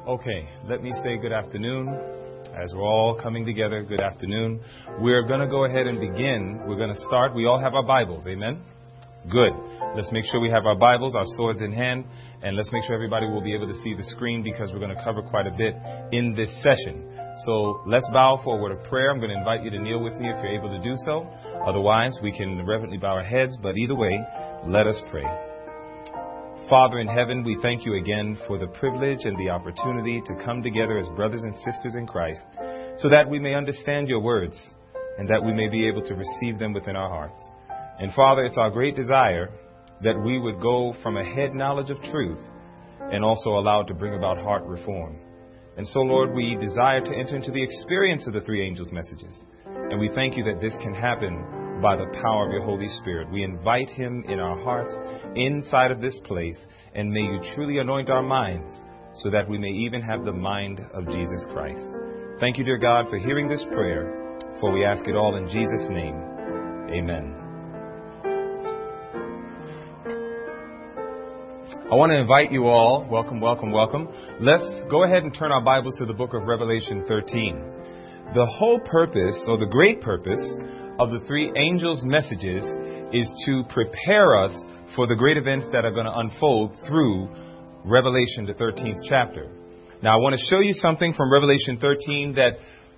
Okay, let me say good afternoon. As we're all coming together, good afternoon. We're going to go ahead and begin. We're going to start. We all have our Bibles, amen? Good. Let's make sure we have our Bibles, our swords in hand, and let's make sure everybody will be able to see the screen because we're going to cover quite a bit in this session. So let's bow for a word of prayer. I'm going to invite you to kneel with me if you're able to do so. Otherwise, we can reverently bow our heads, but either way, let us pray. Father in heaven, we thank you again for the privilege and the opportunity to come together as brothers and sisters in Christ so that we may understand your words and that we may be able to receive them within our hearts. And Father, it's our great desire that we would go from a head knowledge of truth and also allowed to bring about heart reform. And so, Lord, we desire to enter into the experience of the three angels' messages. And we thank you that this can happen by the power of your Holy Spirit. We invite him in our hearts, inside of this place, and may you truly anoint our minds so that we may even have the mind of Jesus Christ. Thank you, dear God, for hearing this prayer, for we ask it all in Jesus' name. Amen. I want to invite you all, welcome. Let's go ahead and turn our Bibles to the book of Revelation 13. The whole purpose, or the great purpose, of the three angels' messages is to prepare us for the great events that are going to unfold through Revelation, the 13th chapter. Now, I want to show you something from Revelation 13 that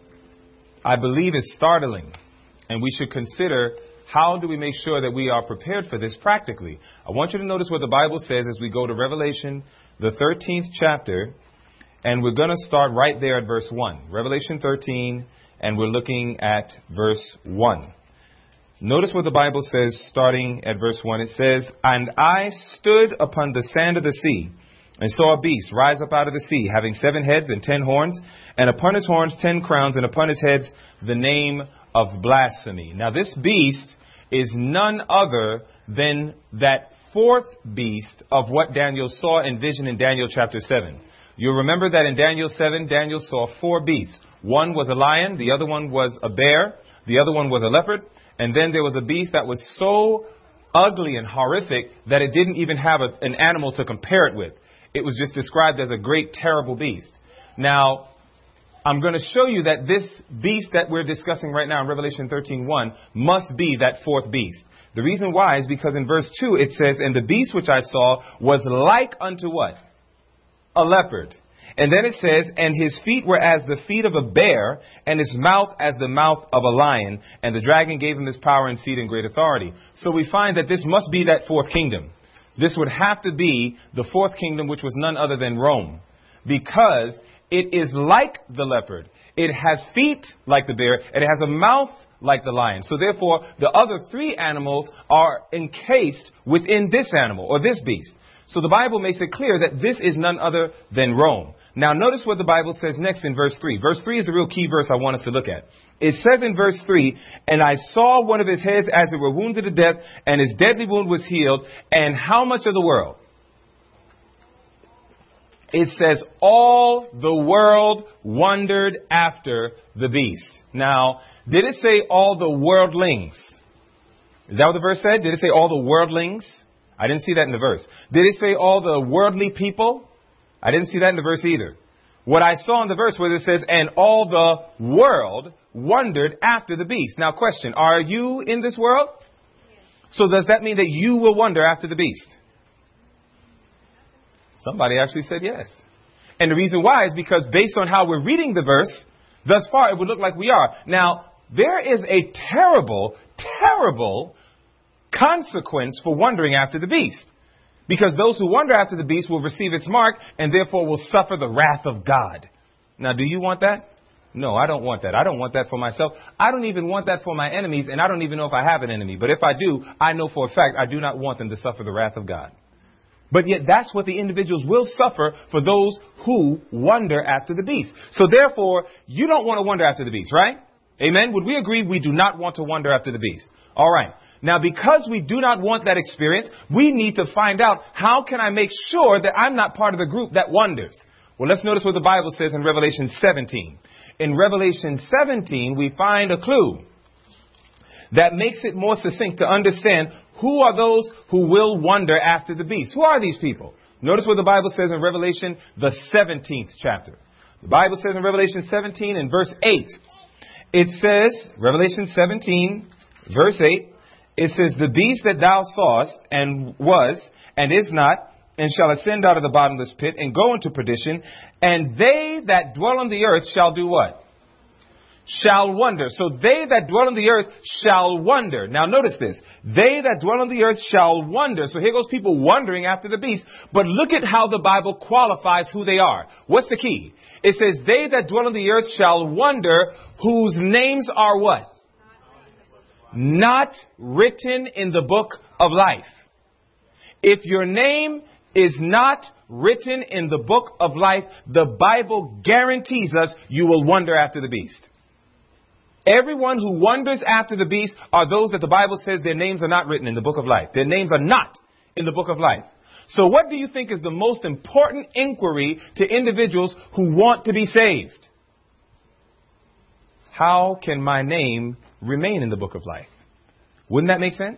I believe is startling, and we should consider how do we make sure that we are prepared for this practically. I want you to notice what the Bible says as we go to Revelation, the 13th chapter, and we're going to start right there at verse 1. Revelation 13, and we're looking at verse 1. Notice what the Bible says starting at verse 1. It says, "And I stood upon the sand of the sea, and saw a beast rise up out of the sea, having 7 heads and 10 horns, and upon his horns 10 crowns, and upon his heads the name of blasphemy." Now this beast is none other than that fourth beast of what Daniel saw in vision in Daniel chapter 7. You'll remember that in Daniel 7, Daniel saw 4 beasts. One was a lion, the other one was a bear, the other one was a leopard, and then there was a beast that was so ugly and horrific that it didn't even have an animal to compare it with. It was just described as a great, terrible beast. Now, I'm going to show you that this beast that we're discussing right now in Revelation 13:1 must be that fourth beast. The reason why is because in verse 2 it says, "And the beast which I saw was like unto" what? A leopard. And then it says, "And his feet were as the feet of a bear, and his mouth as the mouth of a lion. And the dragon gave him his power and seat and great authority." So we find that this must be that fourth kingdom. This would have to be the fourth kingdom, which was none other than Rome, because it is like the leopard. It has feet like the bear, and it has a mouth like the lion. So therefore, the other 3 animals are encased within this animal, or this beast. So the Bible makes it clear that this is none other than Rome. Now notice what the Bible says next in verse 3. Verse 3 is the real key verse I want us to look at. It says in verse 3, "And I saw one of his heads as it were wounded to death, and his deadly wound was healed." And how much of the world? It says, "All the world wondered after the beast." Now, did it say all the worldlings? Is that what the verse said? Did it say all the worldlings? I didn't see that in the verse. Did it say all the worldly people? I didn't see that in the verse either. What I saw in the verse was it says, "And all the world wondered after the beast." Now question, are you in this world? So does that mean that you will wonder after the beast? Somebody actually said yes. And the reason why is because based on how we're reading the verse, thus far it would look like we are. Now, there is a terrible, terrible consequence for wondering after the beast. Because those who wonder after the beast will receive its mark and therefore will suffer the wrath of God. Now, do you want that? No, I don't want that. I don't want that for myself. I don't even want that for my enemies, and I don't even know if I have an enemy. But if I do, I know for a fact I do not want them to suffer the wrath of God. But yet that's what the individuals will suffer for those who wonder after the beast. So therefore, you don't want to wonder after the beast, right? Amen? Would we agree we do not want to wonder after the beast? All right. Now, because we do not want that experience, we need to find out how can I make sure that I'm not part of the group that wonders. Well, let's notice what the Bible says in Revelation 17. In Revelation 17, we find a clue that makes it more succinct to understand who are those who will wonder after the beast. Who are these people? Notice what the Bible says in Revelation, the 17th chapter. The Bible says in Revelation 17 and verse 8, it says, Revelation 17, verse 8, it says, the beast that thou sawest and was and is not, and shall ascend out of the bottomless pit and go into perdition, and they that dwell on the earth shall do what? Shall wonder. So they that dwell on the earth shall wonder. Now notice this. They that dwell on the earth shall wonder. So here goes people wondering after the beast. But look at how the Bible qualifies who they are. What's the key? It says, they that dwell on the earth shall wonder, whose names are what? Not written in the book of life. If your name is not written in the book of life, the Bible guarantees us you will wonder after the beast. Everyone who wonders after the beast are those that the Bible says their names are not written in the book of life. Their names are not in the book of life. So what do you think is the most important inquiry to individuals who want to be saved? How can my name remain in the book of life? Wouldn't that make sense?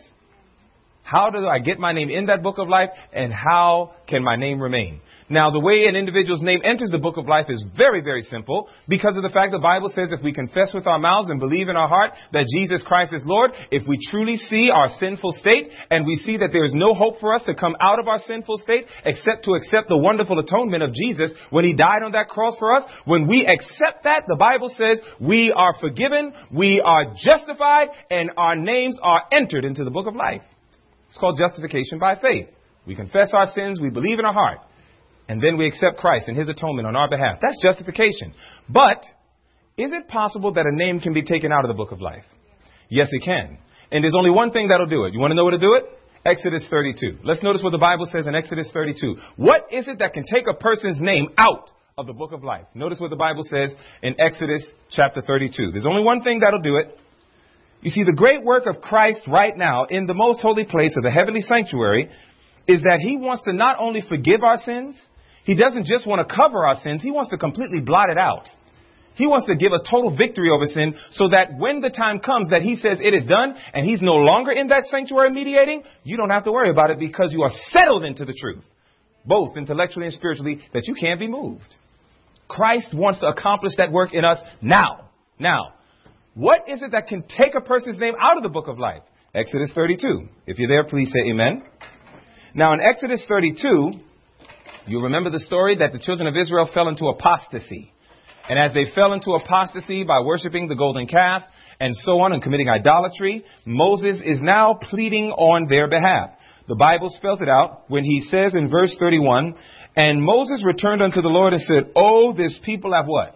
How do I get my name in that book of life, and how can my name remain? Now, the way an individual's name enters the book of life is very, very simple, because of the fact the Bible says if we confess with our mouths and believe in our heart that Jesus Christ is Lord, if we truly see our sinful state and we see that there is no hope for us to come out of our sinful state except to accept the wonderful atonement of Jesus when he died on that cross for us, when we accept that, the Bible says we are forgiven, we are justified, and our names are entered into the book of life. It's called justification by faith. We confess our sins, we believe in our heart, and then we accept Christ and his atonement on our behalf. That's justification. But is it possible that a name can be taken out of the book of life? Yes, it can. And there's only one thing that'll do it. You want to know what to do it? Exodus 32. Let's notice what the Bible says in Exodus 32. What is it that can take a person's name out of the book of life? Notice what the Bible says in Exodus chapter 32. There's only one thing that'll do it. You see, the great work of Christ right now in the most holy place of the heavenly sanctuary is that he wants to not only forgive our sins, he doesn't just want to cover our sins, he wants to completely blot it out. He wants to give us total victory over sin so that when the time comes that he says it is done and he's no longer in that sanctuary mediating, you don't have to worry about it because you are settled into the truth, both intellectually and spiritually, that you can't be moved. Christ wants to accomplish that work in us now. Now, what is it that can take a person's name out of the book of life? Exodus 32. If you're there, please say amen. Now, in Exodus 32, you remember the story that the children of Israel fell into apostasy. And as they fell into apostasy by worshiping the golden calf and so on and committing idolatry, Moses is now pleading on their behalf. The Bible spells it out when he says in verse 31, and Moses returned unto the Lord and said, oh, this people have what?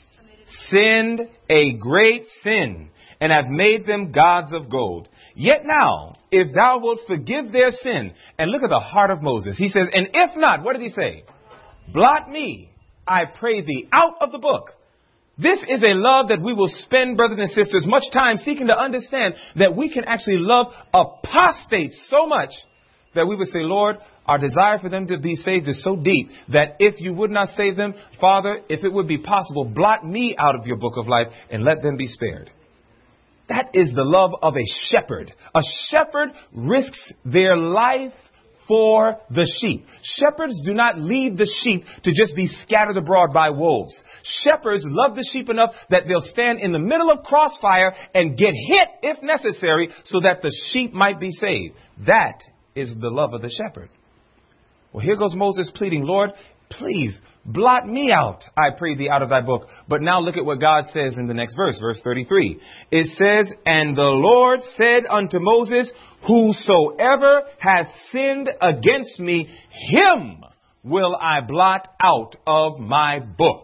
Sinned a great sin, and have made them gods of gold. Yet now, if thou wilt forgive their sin, and look at the heart of Moses. He says, and if not, what did he say? Blot me, I pray thee, out of the book. This is a love that we will spend, brothers and sisters, much time seeking to understand that we can actually love apostates so much that we would say, Lord, our desire for them to be saved is so deep that if you would not save them, Father, if it would be possible, blot me out of your book of life and let them be spared. That is the love of a shepherd. A shepherd risks their life for the sheep. Shepherds do not leave the sheep to just be scattered abroad by wolves. Shepherds love the sheep enough that they'll stand in the middle of crossfire and get hit if necessary so that the sheep might be saved. That is the love of the shepherd. Well, here goes Moses pleading, Lord, please blot me out, I pray thee, out of thy book. But now look at what God says in the next verse, verse 33. It says, and the Lord said unto Moses, whosoever hath sinned against me, him will I blot out of my book.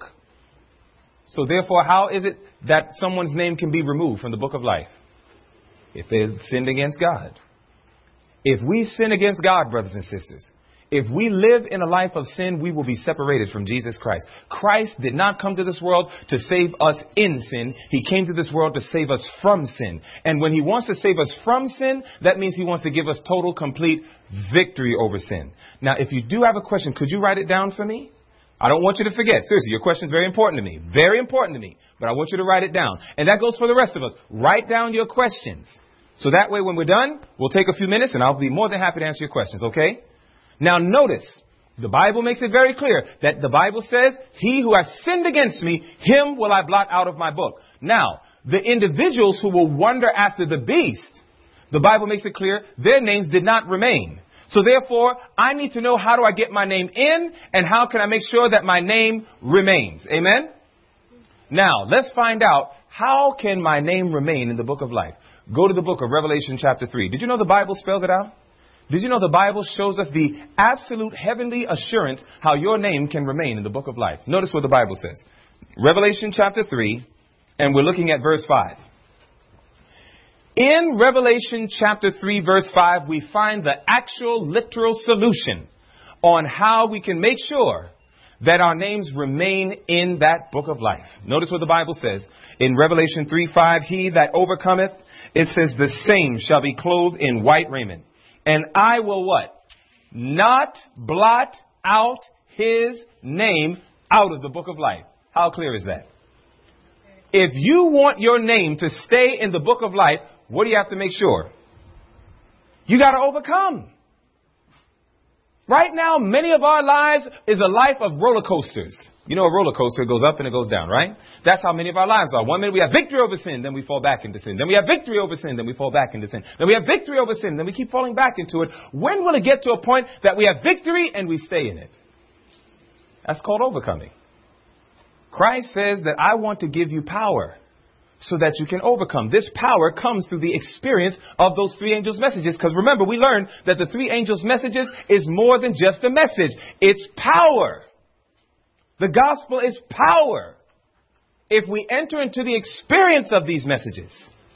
So therefore, how is it that someone's name can be removed from the book of life? If they've sinned against God. If we sin against God, brothers and sisters, if we live in a life of sin, we will be separated from Jesus Christ. Christ did not come to this world to save us in sin. He came to this world to save us from sin. And when he wants to save us from sin, that means he wants to give us total, complete victory over sin. Now, if you do have a question, could you write it down for me? I don't want you to forget. Seriously, your question is very important to me. Very important to me. But I want you to write it down. And that goes for the rest of us. Write down your questions. So that way, when we're done, we'll take a few minutes and I'll be more than happy to answer your questions, okay? Now, notice The Bible makes it very clear that the Bible says, he who has sinned against me, him will I blot out of my book. Now, the individuals who will wander after the beast, the Bible makes it clear, their names did not remain. So therefore, I need to know, how do I get my name in, and how can I make sure that my name remains? Amen? Now, let's find out, how can my name remain in the book of life? Go to the book of Revelation chapter 3. Did you know the Bible spells it out? Did you know the Bible shows us the absolute heavenly assurance how your name can remain in the book of life? Notice what the Bible says. Revelation chapter 3, and we're looking at verse 5. In Revelation chapter 3, verse 5, we find the actual literal solution on how we can make sure that our names remain in that book of life. Notice what the Bible says in Revelation 3:5, he that overcometh, it says, the same shall be clothed in white raiment. And I will what? Not blot out his name out of the book of life. How clear is that? If you want your name to stay in the book of life, what do you have to make sure? You got to overcome. Right now, many of our lives is a life of roller coasters. You know, a roller coaster goes up and it goes down, right? That's how many of our lives are. One minute we have victory over sin, then we fall back into sin. Then we have victory over sin, then we fall back into sin. Then we have victory over sin, then we keep falling back into it. When will it get to a point that we have victory and we stay in it? That's called overcoming. Christ says that I want to give you power so that you can overcome. This power comes through the experience of those three angels' messages. Because remember, we learned that the three angels' messages is more than just a message. It's power. The gospel is power. If we enter into the experience of these messages,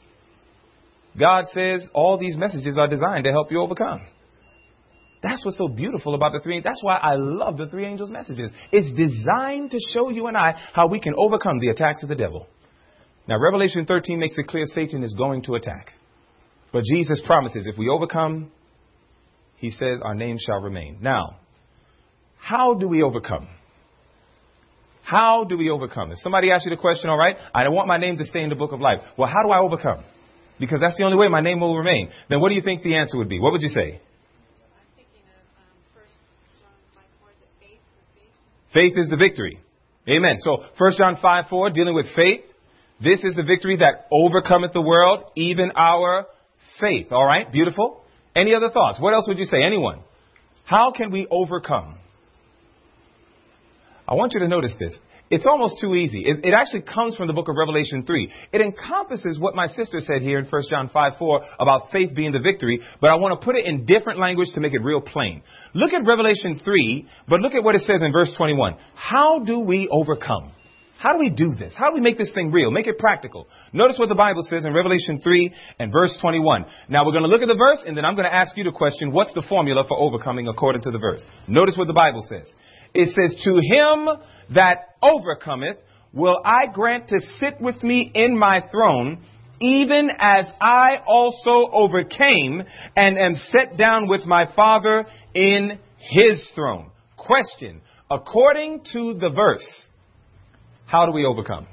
God says all these messages are designed to help you overcome. That's what's so beautiful about the three. That's why I love the three angels' messages. It's designed to show you and I how we can overcome the attacks of the devil. Now, Revelation 13 makes it clear Satan is going to attack. But Jesus promises if we overcome, he says our name shall remain. Now, how do we overcome? How do we overcome? If somebody asks you the question, all right, I don't want my name to stay in the book of life. Well, how do I overcome? Because that's the only way my name will remain. Then what do you think the answer would be? What would you say? I'm thinking of 1 John 5:4, is it faith? Faith is the victory. Amen. So 1 John 5:4, dealing with faith. This is the victory that overcometh the world, even our faith. All right, beautiful. Any other thoughts? What else would you say? Anyone? How can we overcome? I want you to notice this. It's almost too easy. It actually comes from the book of Revelation 3. It encompasses what my sister said here in 1 John 5:4 about faith being the victory, but I want to put it in different language to make it real plain. Look at Revelation 3, but look at what it says in verse 21. How do we overcome? How do we do this? How do we make this thing real? Make it practical. Notice what the Bible says in Revelation 3 and verse 21. Now we're going to look at the verse and then I'm going to ask you the question, what's the formula for overcoming according to the verse? Notice what the Bible says. It says, to him that overcometh will I grant to sit with me in my throne, even as I also overcame and am set down with my Father in his throne. Question, according to the verse, how do we overcome?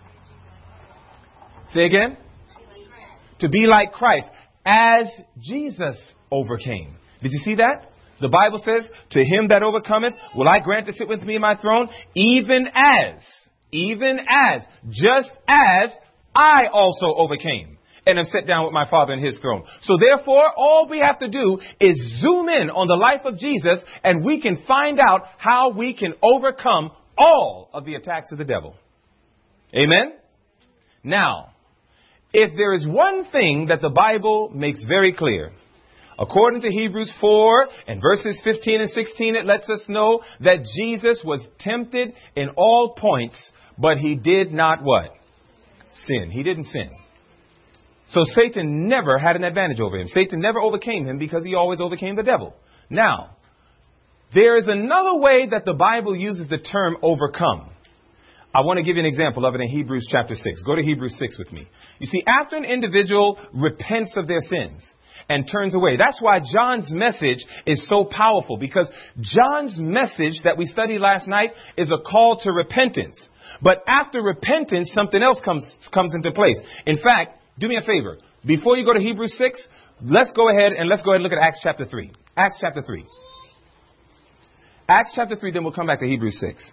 Say again. To be like Christ, as Jesus overcame. Did you see that? The Bible says, to him that overcometh, will I grant to sit with me in my throne, even as, just as I also overcame and am set down with my Father in his throne. So therefore, all we have to do is zoom in on the life of Jesus and we can find out how we can overcome all of the attacks of the devil. Amen? Now, if there is one thing that the Bible makes very clear, according to Hebrews 4 and verses 15 and 16, it lets us know that Jesus was tempted in all points, but he did not what? Sin. He didn't sin. So Satan never had an advantage over him. Satan never overcame him because he always overcame the devil. Now, there is another way that the Bible uses the term overcome. I want to give you an example of it in Hebrews chapter 6. Go to Hebrews 6 with me. You see, after an individual repents of their sins and turns away, that's why John's message is so powerful, because John's message that we studied last night is a call to repentance. But after repentance, something else comes into place. In fact, do me a favor. Before you go to Hebrews 6, let's go ahead and look at Acts chapter 3. Acts chapter 3. Acts chapter 3, then we'll come back to Hebrews 6.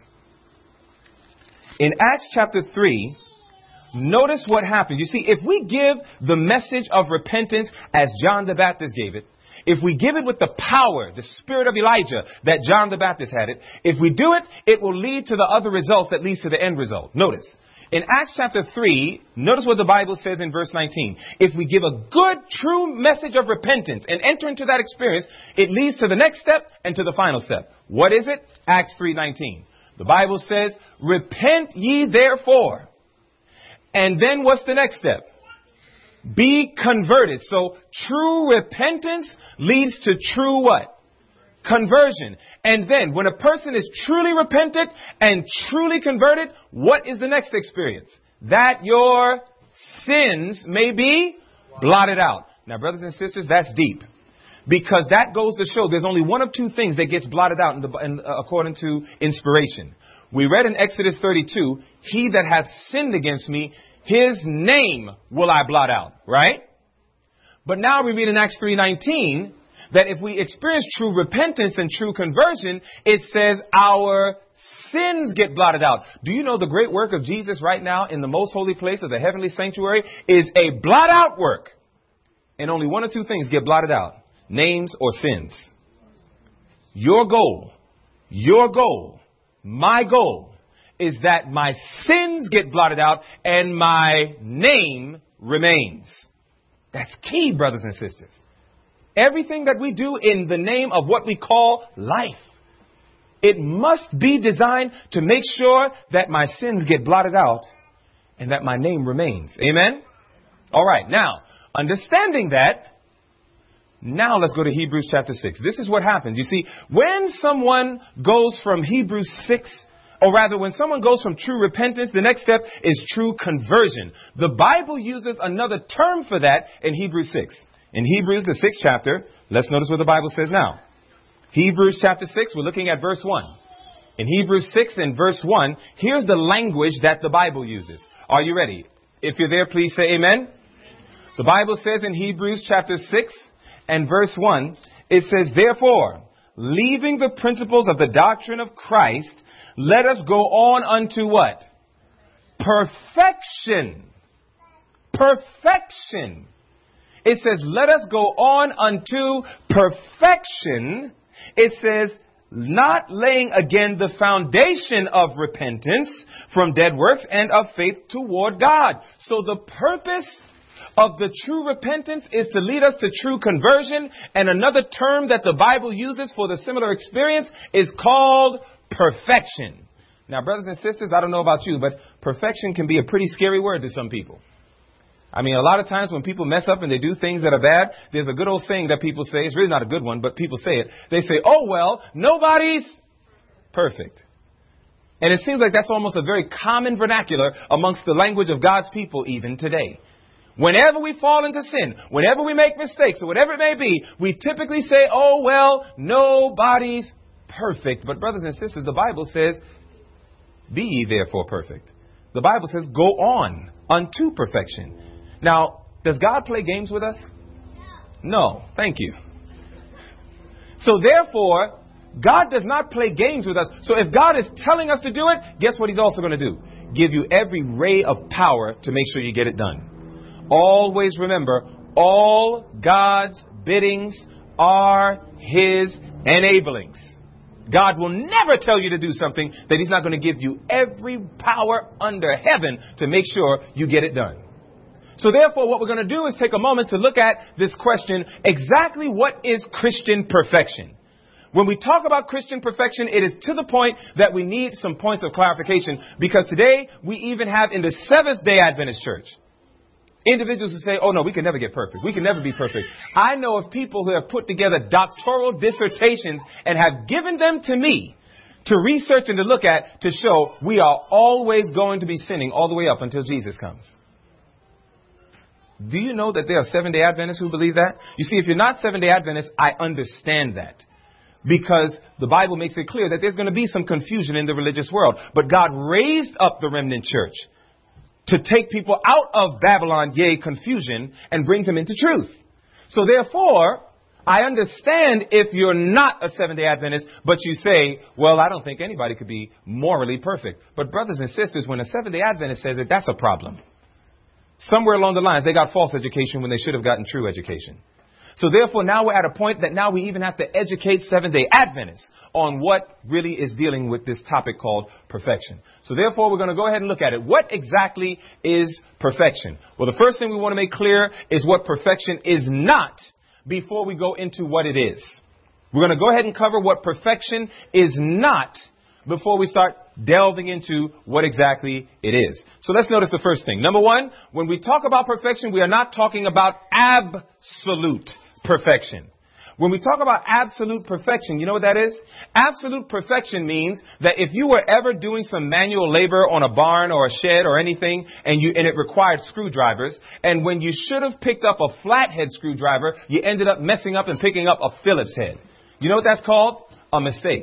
In Acts chapter 3, notice what happened. You see, if we give the message of repentance as John the Baptist gave it, if we give it with the power, the spirit of Elijah that John the Baptist had it, if we do it, it will lead to the other results that leads to the end result. Notice, in Acts chapter 3, notice what the Bible says in verse 19. If we give a good, true message of repentance and enter into that experience, it leads to the next step and to the final step. What is it? Acts 3:19. The Bible says, repent ye therefore. And then what's the next step? Be converted. So true repentance leads to true what? Conversion. And then when a person is truly repentant and truly converted, what is the next experience? That your sins may be blotted out. Now, brothers and sisters, that's deep. Because that goes to show there's only one of two things that gets blotted out according to inspiration. We read in Exodus 32, he that hath sinned against me, his name will I blot out, right? But now we read in Acts 3:19 that if we experience true repentance and true conversion, it says our sins get blotted out. Do you know the great work of Jesus right now in the most holy place of the heavenly sanctuary is a blot out work? And only one or two things get blotted out. Names or sins. Your goal, my goal is that my sins get blotted out and my name remains. That's key, brothers and sisters. Everything that we do in the name of what we call life, it must be designed to make sure that my sins get blotted out and that my name remains. Amen? All right. Now, understanding that, now let's go to Hebrews chapter 6. This is what happens. You see, when someone goes from Hebrews 6, or rather when someone goes from true repentance, the next step is true conversion. The Bible uses another term for that in Hebrews 6. In Hebrews, the 6th chapter, let's notice what the Bible says now. Hebrews chapter 6, we're looking at verse 1. In Hebrews 6 and verse 1, here's the language that the Bible uses. Are you ready? If you're there, please say amen. The Bible says in Hebrews chapter 6 and verse 1, it says, therefore, leaving the principles of the doctrine of Christ, let us go on unto what? Perfection. Perfection. It says, let us go on unto perfection. It says, not laying again the foundation of repentance from dead works and of faith toward God. So the purpose of the true repentance is to lead us to true conversion. And another term that the Bible uses for the similar experience is called perfection. Now, brothers and sisters, I don't know about you, but perfection can be a pretty scary word to some people. I mean, a lot of times when people mess up and they do things that are bad, there's a good old saying that people say. It's really not a good one, but people say it. They say, oh, well, nobody's perfect. And it seems like that's almost a very common vernacular amongst the language of God's people even today. Whenever we fall into sin, whenever we make mistakes, or whatever it may be, we typically say, oh, well, nobody's perfect. But brothers and sisters, the Bible says, be ye therefore perfect. The Bible says, go on unto perfection. Now, does God play games with us? No. Thank you. So therefore, God does not play games with us. So if God is telling us to do it, guess what he's also going to do? Give you every ray of power to make sure you get it done. Always remember, all God's biddings are his enablings. God will never tell you to do something that he's not going to give you every power under heaven to make sure you get it done. So therefore, what we're going to do is take a moment to look at this question, exactly what is Christian perfection? When we talk about Christian perfection, it is to the point that we need some points of clarification, because today we even have in the Seventh-day Adventist Church individuals who say, oh, no, we can never get perfect. We can never be perfect. I know of people who have put together doctoral dissertations and have given them to me to research and to look at to show we are always going to be sinning all the way up until Jesus comes. Do you know that there are Seventh-day Adventists who believe that? You see, if you're not Seventh-day Adventist, I understand that. Because the Bible makes it clear that there's going to be some confusion in the religious world. But God raised up the remnant church to take people out of Babylon, yea, confusion, and bring them into truth. So therefore, I understand if you're not a Seventh-day Adventist, but you say, well, I don't think anybody could be morally perfect. But brothers and sisters, when a Seventh-day Adventist says it, that's a problem. Somewhere along the lines, they got false education when they should have gotten true education. So therefore, now we're at a point that now we even have to educate Seventh-day Adventists on what really is dealing with this topic called perfection. So therefore, we're going to go ahead and look at it. What exactly is perfection? Well, the first thing we want to make clear is what perfection is not before we go into what it is. We're going to go ahead and cover what perfection is not before we start delving into what exactly it is. So let's notice the first thing. Number one, when we talk about perfection, we are not talking about absolute perfection. When we talk about absolute perfection, you know what that is? Absolute perfection means that if you were ever doing some manual labor on a barn or a shed or anything, and it required screwdrivers, and when you should have picked up a flathead screwdriver, you ended up messing up and picking up a Phillips head. You know what that's called? A mistake.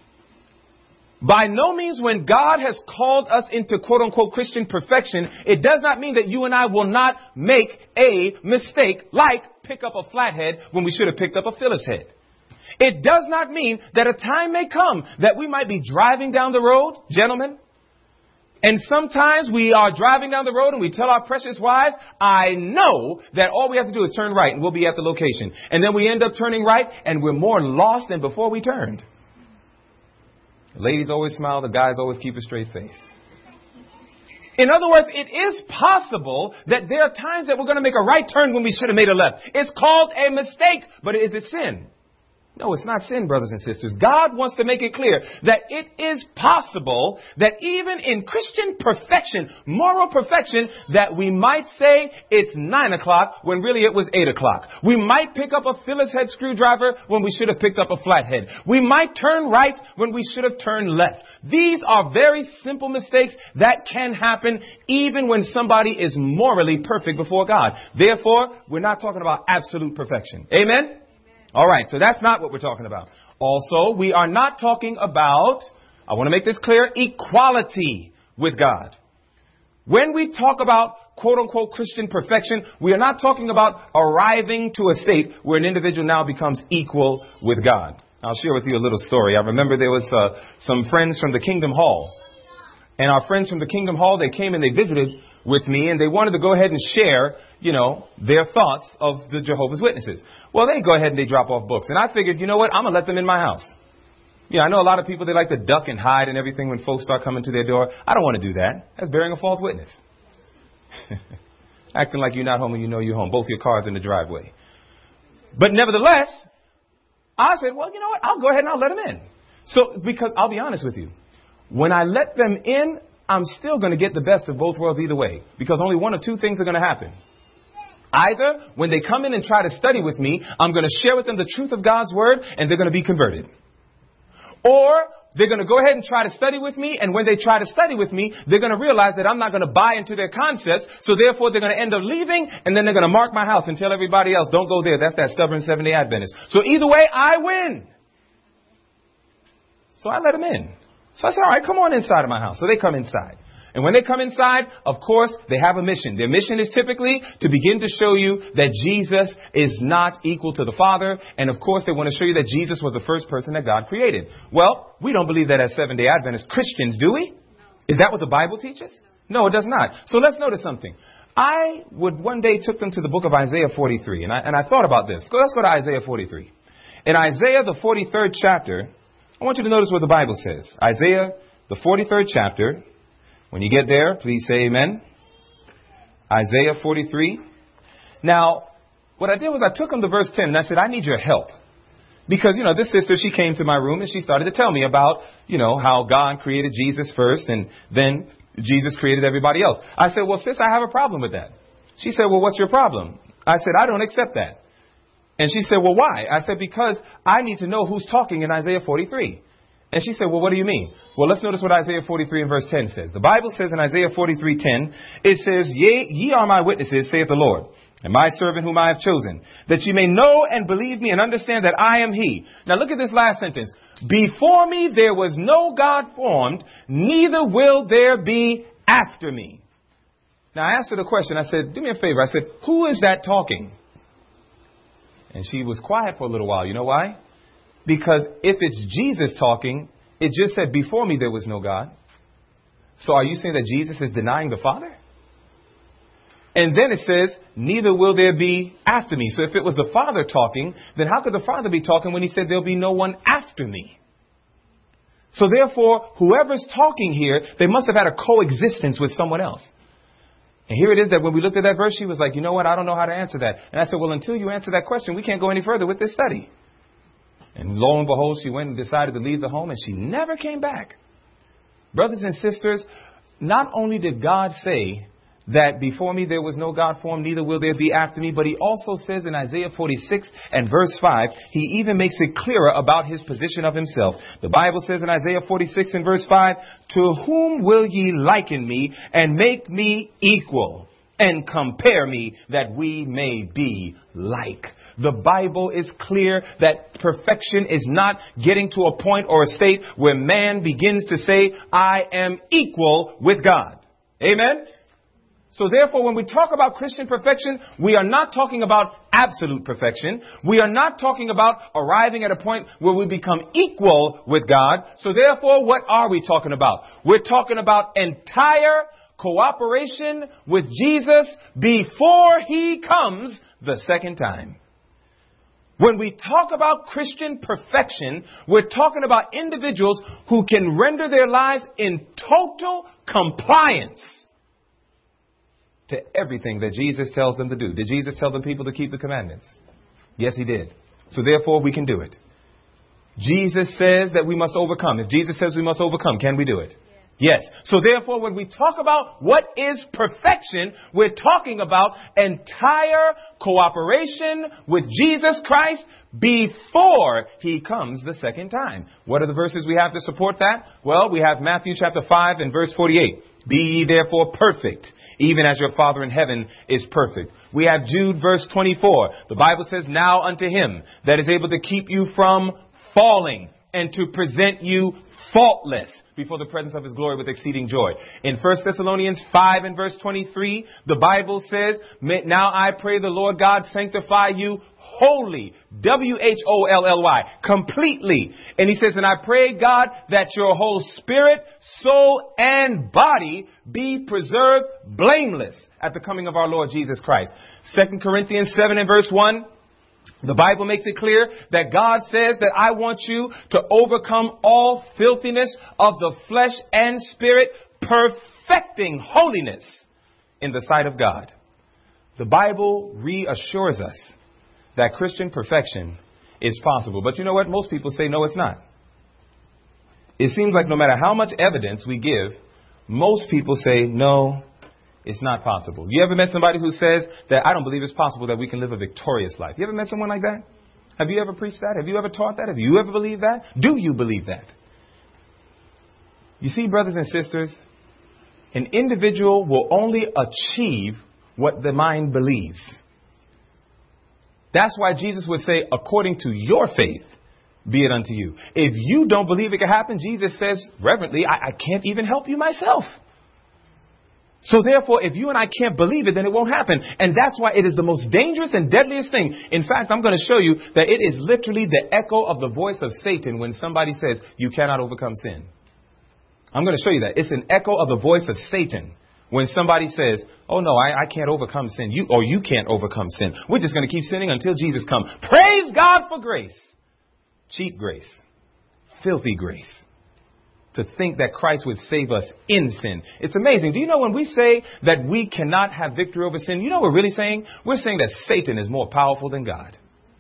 By no means, when God has called us into quote-unquote Christian perfection, it does not mean that you and I will not make a mistake like pick up a flathead when we should have picked up a Phillips head. It does not mean that a time may come that we might be driving down the road, gentlemen, and sometimes we are driving down the road and we tell our precious wives, I know that all we have to do is turn right and we'll be at the location. And then we end up turning right and we're more lost than before we turned. The ladies always smile. The guys always keep a straight face. In other words, it is possible that there are times that we're going to make a right turn when we should have made a left. It's called a mistake, but is it sin? No, it's not sin, brothers and sisters. God wants to make it clear that it is possible that even in Christian perfection, moral perfection, that we might say it's 9 o'clock when really it was 8 o'clock. We might pick up a Phillips head screwdriver when we should have picked up a flathead. We might turn right when we should have turned left. These are very simple mistakes that can happen even when somebody is morally perfect before God. Therefore, we're not talking about absolute perfection. Amen? All right, so that's not what we're talking about. Also, we are not talking about, I want to make this clear, equality with God. When we talk about quote-unquote Christian perfection, we are not talking about arriving to a state where an individual now becomes equal with God. I'll share with you a little story. I remember there was some friends from the Kingdom Hall. And our friends from the Kingdom Hall, they came and they visited with me and they wanted to go ahead and share, their thoughts of the Jehovah's Witnesses. Well, they go ahead and they drop off books. And I figured, you know what? I'm going to let them in my house. I know a lot of people, they like to duck and hide and everything when folks start coming to their door. I don't want to do that. That's bearing a false witness. Acting like you're not home and you know you're home. Both your cars in the driveway. But nevertheless, I said, well, you know what? I'll go ahead and I'll let them in. So, because I'll be honest with you. When I let them in, I'm still going to get the best of both worlds either way. Because only one of two things are going to happen. Either when they come in and try to study with me, I'm going to share with them the truth of God's word and they're going to be converted. Or they're going to go ahead and try to study with me. And when they try to study with me, they're going to realize that I'm not going to buy into their concepts. So therefore, they're going to end up leaving. And then they're going to mark my house and tell everybody else, don't go there. That's that stubborn Seventh-day Adventist. So either way, I win. So I let them in. So I said, all right, come on inside of my house. So they come inside. And when they come inside, of course, they have a mission. Their mission is typically to begin to show you that Jesus is not equal to the Father. And of course, they want to show you that Jesus was the first person that God created. Well, we don't believe that as Seventh-day Adventist Christians, do we? Is that what the Bible teaches? No, it does not. So let's notice something. I would one day took them to the book of Isaiah 43. And I thought about this. Let's go to Isaiah 43. In Isaiah, the 43rd chapter, I want you to notice what the Bible says. Isaiah, the 43rd chapter. When you get there, please say amen. Isaiah 43. Now, what I did was I took them to verse 10 and I said, I need your help. Because, this sister, she came to my room and she started to tell me about, how God created Jesus first and then Jesus created everybody else. I said, well, sis, I have a problem with that. She said, well, what's your problem? I said, I don't accept that. And she said, well, why? I said, because I need to know who's talking in Isaiah 43. And she said, well, what do you mean? Well, let's notice what Isaiah 43 and verse 10 says. The Bible says in Isaiah 43:10, it says, ye are my witnesses, saith the Lord, and my servant whom I have chosen, that ye may know and believe me and understand that I am he. Now look at this last sentence. Before me there was no God formed, neither will there be after me. Now I asked her the question. I said, do me a favor. I said, who is that talking? And she was quiet for a little while. You know why? Because if it's Jesus talking, it just said before me there was no God. So are you saying that Jesus is denying the Father? And then it says, neither will there be after me. So if it was the Father talking, then how could the Father be talking when he said there'll be no one after me? So therefore, whoever's talking here, they must have had a coexistence with someone else. And here it is that when we looked at that verse, she was like, you know what? I don't know how to answer that. And I said, well, until you answer that question, we can't go any further with this study. And lo and behold, she went and decided to leave the home, and she never came back. Brothers and sisters, not only did God say that before me there was no God formed, neither will there be after me, but he also says in Isaiah 46 and verse 5, he even makes it clearer about his position of himself. The Bible says in Isaiah 46 and verse 5, to whom will ye liken me and make me equal and compare me that we may be like? The Bible is clear that perfection is not getting to a point or a state where man begins to say, I am equal with God. Amen? So therefore, when we talk about Christian perfection, we are not talking about absolute perfection. We are not talking about arriving at a point where we become equal with God. So therefore, what are we talking about? We're talking about entire cooperation with Jesus before he comes the second time. When we talk about Christian perfection, we're talking about individuals who can render their lives in total compliance to everything that Jesus tells them to do. Did Jesus tell the people to keep the commandments? Yes, he did. So therefore, we can do it. Jesus says that we must overcome. If Jesus says we must overcome, can we do it? Yes. So therefore, when we talk about what is perfection, we're talking about entire cooperation with Jesus Christ before he comes the second time. What are the verses we have to support that? Well, we have Matthew chapter 5 and verse 48. Be ye therefore perfect, even as your Father in heaven is perfect. We have Jude verse 24. The Bible says, now unto him that is able to keep you from falling and to present you faultless before the presence of his glory with exceeding joy. In 1 Thessalonians 5 and verse 23, the Bible says, now I pray the Lord God sanctify you wholly, W-H-O-L-L-Y, completely. And he says, and I pray God that your whole spirit, soul, and body be preserved blameless at the coming of our Lord Jesus Christ. 2 Corinthians 7 and verse 1. The Bible makes it clear that God says that I want you to overcome all filthiness of the flesh and spirit, perfecting holiness in the sight of God. The Bible reassures us that Christian perfection is possible. But you know what? Most people say, no, it's not. It seems like no matter how much evidence we give, most people say, no, it's not possible. You ever met somebody who says that I don't believe it's possible that we can live a victorious life? You ever met someone like that? Have you ever preached that? Have you ever taught that? Have you ever believed that? Do you believe that? You see, brothers and sisters, an individual will only achieve what the mind believes. That's why Jesus would say, according to your faith, be it unto you. If you don't believe it can happen, Jesus says reverently, I can't even help you myself. So therefore, if you and I can't believe it, then it won't happen. And that's why it is the most dangerous and deadliest thing. In fact, I'm going to show you that it is literally the echo of the voice of Satan when somebody says, you cannot overcome sin. I'm going to show you that. It's an echo of the voice of Satan when somebody says, oh, no, I can't overcome sin. You can't overcome sin. We're just going to keep sinning until Jesus comes. Praise God for grace. Cheap grace. Filthy grace. To think that Christ would save us in sin. It's amazing. Do you know when we say that we cannot have victory over sin, you know what we're really saying? We're saying that Satan is more powerful than God.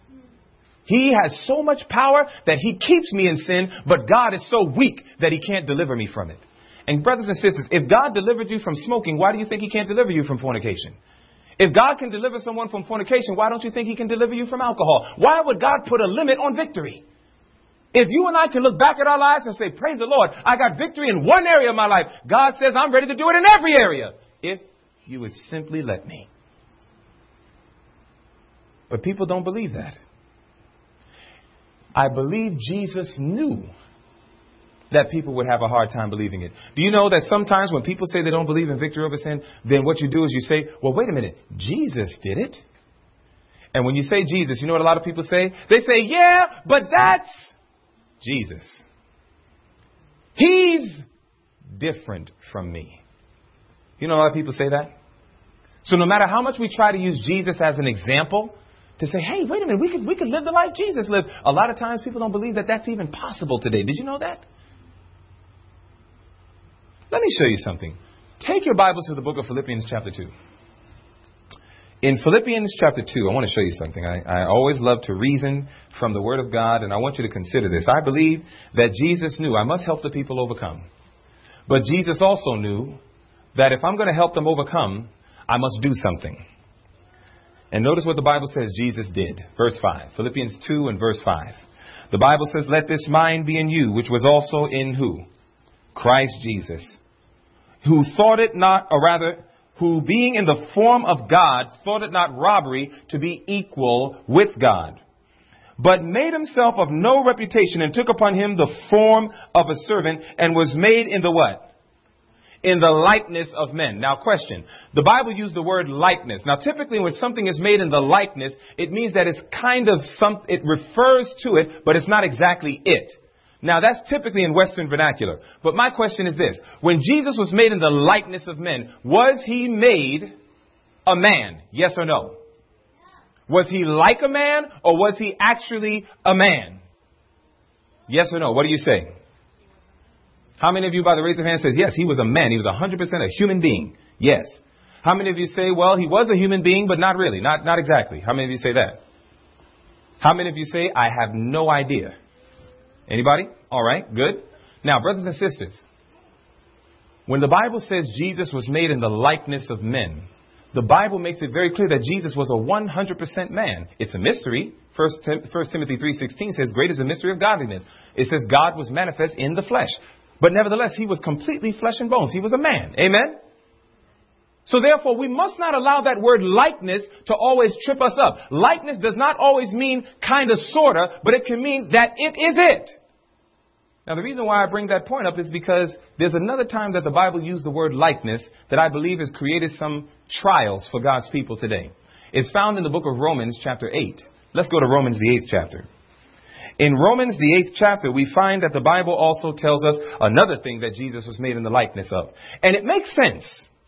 He has so much power that he keeps me in sin, but God is so weak that he can't deliver me from it. And brothers and sisters, if God delivered you from smoking, why do you think he can't deliver you from fornication? If God can deliver someone from fornication, why don't you think he can deliver you from alcohol? Why would God put a limit on victory? If you and I can look back at our lives and say, praise the Lord, I got victory in one area of my life. God says I'm ready to do it in every area. If you would simply let me. But people don't believe that. I believe Jesus knew that people would have a hard time believing it. Do you know that sometimes when people say they don't believe in victory over sin, then what you do is you say, well, wait a minute, Jesus did it. And when you say Jesus, you know what a lot of people say? They say, yeah, but that's Jesus. He's different from me. You know a lot of people say that? So no matter how much we try to use Jesus as an example to say, hey, wait a minute, we could live the life Jesus lived. A lot of times people don't believe that that's even possible today. Did you know that? Let me show you something. Take your Bibles to the book of Philippians chapter 2. In Philippians chapter 2, I want to show you something. I always love to reason from the Word of God, and I want you to consider this. I believe that Jesus knew I must help the people overcome. But Jesus also knew that if I'm going to help them overcome, I must do something. And notice what the Bible says Jesus did. Verse 5. Philippians 2 and verse 5. The Bible says, let this mind be in you, which was also in who? Christ Jesus. Who thought it not, or rather, who being in the form of God, thought it not robbery to be equal with God, but made himself of no reputation and took upon him the form of a servant and was made in the what? In the likeness of men. Now question, the Bible used the word likeness. Now typically when something is made in the likeness, it means that it's kind of it refers to it, but it's not exactly it. Now, that's typically in Western vernacular. But my question is this. When Jesus was made in the likeness of men, was he made a man? Yes or no? Was he like a man or was he actually a man? Yes or no? What do you say? How many of you by the raise of hand says, yes, he was a man. He was 100% a human being. Yes. How many of you say, well, he was a human being, but not really. Not exactly. How many of you say that? How many of you say, I have no idea? Anybody? All right, good. Now, brothers and sisters, when the Bible says Jesus was made in the likeness of men, the Bible makes it very clear that Jesus was a 100% man. It's a mystery. 1 Timothy 3:16 says, great is the mystery of godliness. It says God was manifest in the flesh. But nevertheless, he was completely flesh and bones. He was a man. Amen? So therefore, we must not allow that word likeness to always trip us up. Likeness does not always mean kind of, sort of, but it can mean that it is it. Now, the reason why I bring that point up is because there's another time that the Bible used the word likeness that I believe has created some trials for God's people today. It's found in the book of Romans chapter 8. Let's go to Romans the 8th chapter. In Romans the 8th chapter, we find that the Bible also tells us another thing that Jesus was made in the likeness of. And it makes sense.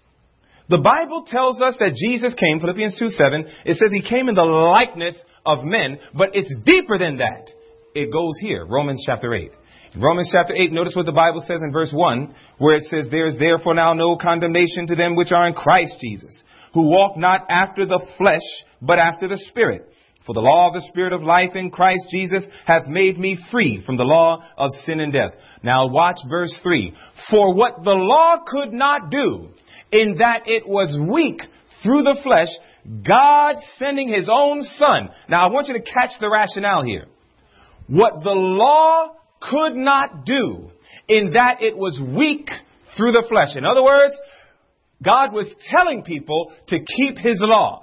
The Bible tells us that Jesus came, Philippians 2:7, it says he came in the likeness of men, but it's deeper than that. It goes here, Romans chapter 8. In Romans chapter 8, notice what the Bible says in verse 1, where it says, there is therefore now no condemnation to them which are in Christ Jesus, who walk not after the flesh, but after the Spirit. For the law of the Spirit of life in Christ Jesus hath made me free from the law of sin and death. Now watch verse 3. For what the law could not do, in that it was weak through the flesh, God sending his own Son. Now I want you to catch the rationale here. What the law could not do, in that it was weak through the flesh. In other words, God was telling people to keep his law.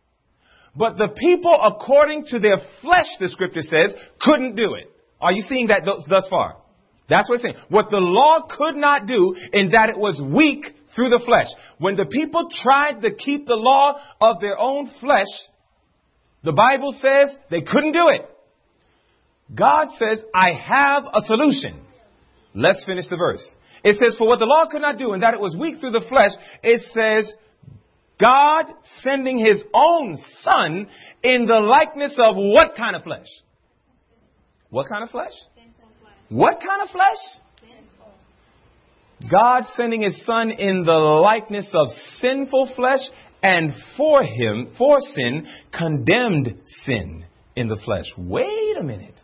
But the people, according to their flesh, the scripture says, couldn't do it. Are you seeing that thus far? That's what it's saying. What the law could not do, in that it was weak through the flesh. When the people tried to keep the law of their own flesh, the Bible says they couldn't do it. God says, I have a solution. Let's finish the verse. It says, for what the law could not do, in that it was weak through the flesh, it says, God sending his own Son in the likeness of what kind of flesh? What kind of flesh? What kind of flesh? God sending his Son in the likeness of sinful flesh, and for sin, condemned sin in the flesh. Wait a minute.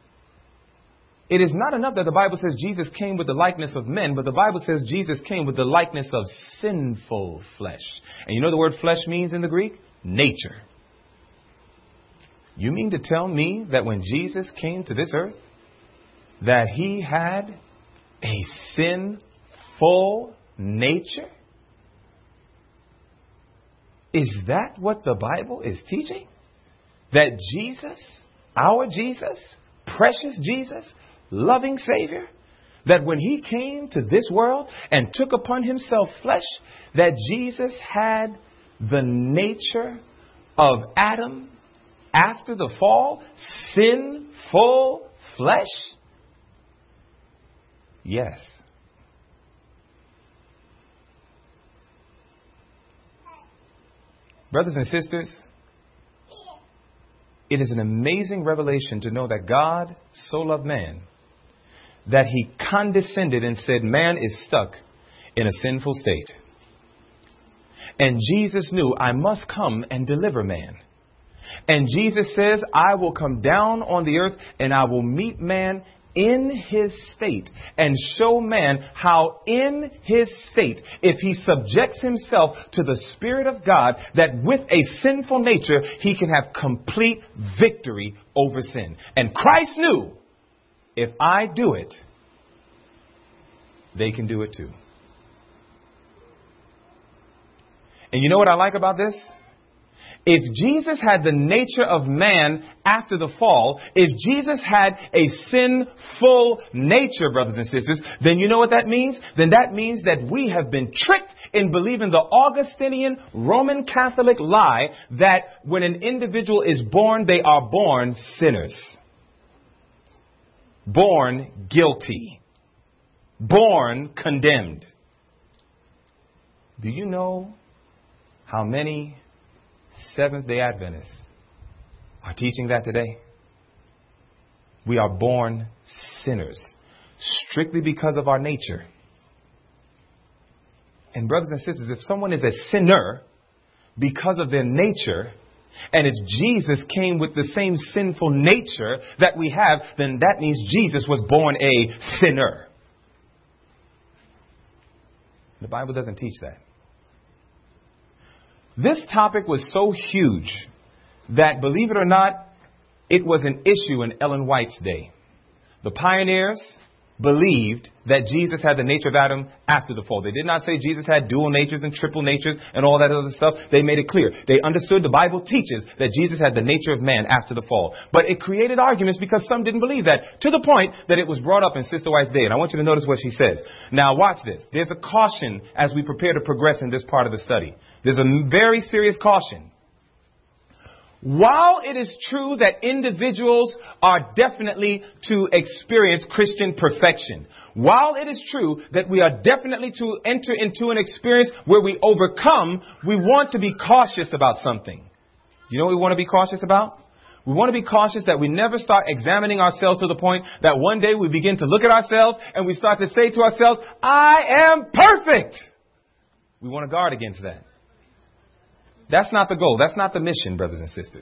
It is not enough that the Bible says Jesus came with the likeness of men, but the Bible says Jesus came with the likeness of sinful flesh. And you know the word flesh means in the Greek? Nature. You mean to tell me that when Jesus came to this earth, that he had a sinful nature? Is that what the Bible is teaching? That Jesus, our Jesus, precious Jesus, loving Savior, that when he came to this world and took upon himself flesh, that Jesus had the nature of Adam after the fall? Sinful flesh? Yes. Brothers and sisters, it is an amazing revelation to know that God so loved man that he condescended and said man is stuck in a sinful state. And Jesus knew, I must come and deliver man. And Jesus says, I will come down on the earth and I will meet man in his state and show man how in his state, if he subjects himself to the Spirit of God, that with a sinful nature, he can have complete victory over sin. And Christ knew, if I do it, they can do it too. And you know what I like about this? If Jesus had the nature of man after the fall, if Jesus had a sinful nature, brothers and sisters, then you know what that means? Then that means that we have been tricked in believing the Augustinian Roman Catholic lie that when an individual is born, they are born sinners. Born guilty. Born condemned. Do you know how many Seventh-day Adventists are teaching that today? We are born sinners strictly because of our nature. And brothers and sisters, if someone is a sinner because of their nature, and if Jesus came with the same sinful nature that we have, then that means Jesus was born a sinner. The Bible doesn't teach that. This topic was so huge that, believe it or not, it was an issue in Ellen White's day. The pioneers believed that Jesus had the nature of Adam after the fall. They did not say Jesus had dual natures and triple natures and all that other stuff. They made it clear. They understood the Bible teaches that Jesus had the nature of man after the fall. But it created arguments because some didn't believe that, to the point that it was brought up in Sister White's day. And I want you to notice what she says. Now watch this. There's a caution as we prepare to progress in this part of the study. There's a very serious caution. While it is true that individuals are definitely to experience Christian perfection, while it is true that we are definitely to enter into an experience where we overcome, we want to be cautious about something. You know what we want to be cautious about? We want to be cautious that we never start examining ourselves to the point that one day we begin to look at ourselves and we start to say to ourselves, I am perfect. We want to guard against that. That's not the goal. That's not the mission, brothers and sisters.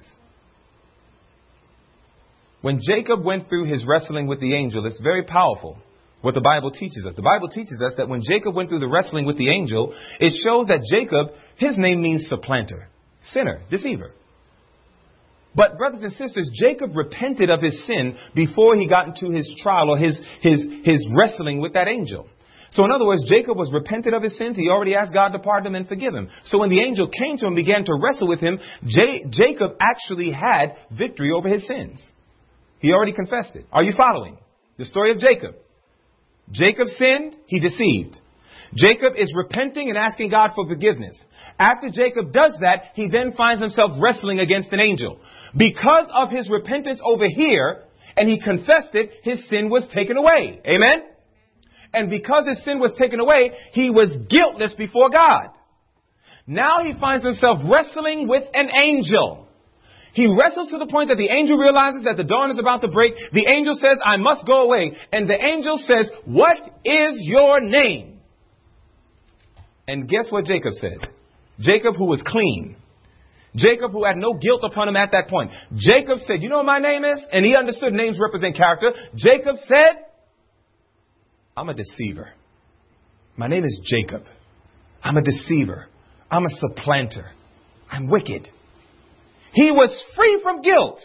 When Jacob went through his wrestling with the angel, it's very powerful what the Bible teaches us. The Bible teaches us that when Jacob went through the wrestling with the angel, it shows that Jacob, his name means supplanter, sinner, deceiver. But brothers and sisters, Jacob repented of his sin before he got into his trial or his wrestling with that angel. So in other words, Jacob was repentant of his sins. He already asked God to pardon him and forgive him. So when the angel came to him and began to wrestle with him, Jacob actually had victory over his sins. He already confessed it. Are you following the story of Jacob? Jacob sinned. He deceived. Jacob is repenting and asking God for forgiveness. After Jacob does that, he then finds himself wrestling against an angel. Because of his repentance over here, and he confessed it, his sin was taken away. Amen? And because his sin was taken away, he was guiltless before God. Now he finds himself wrestling with an angel. He wrestles to the point that the angel realizes that the dawn is about to break. The angel says, I must go away. And the angel says, what is your name? And guess what Jacob said? Jacob, who was clean. Jacob, who had no guilt upon him at that point. Jacob said, you know what my name is? And he understood names represent character. Jacob said, I'm a deceiver. My name is Jacob. I'm a deceiver. I'm a supplanter. I'm wicked. He was free from guilt.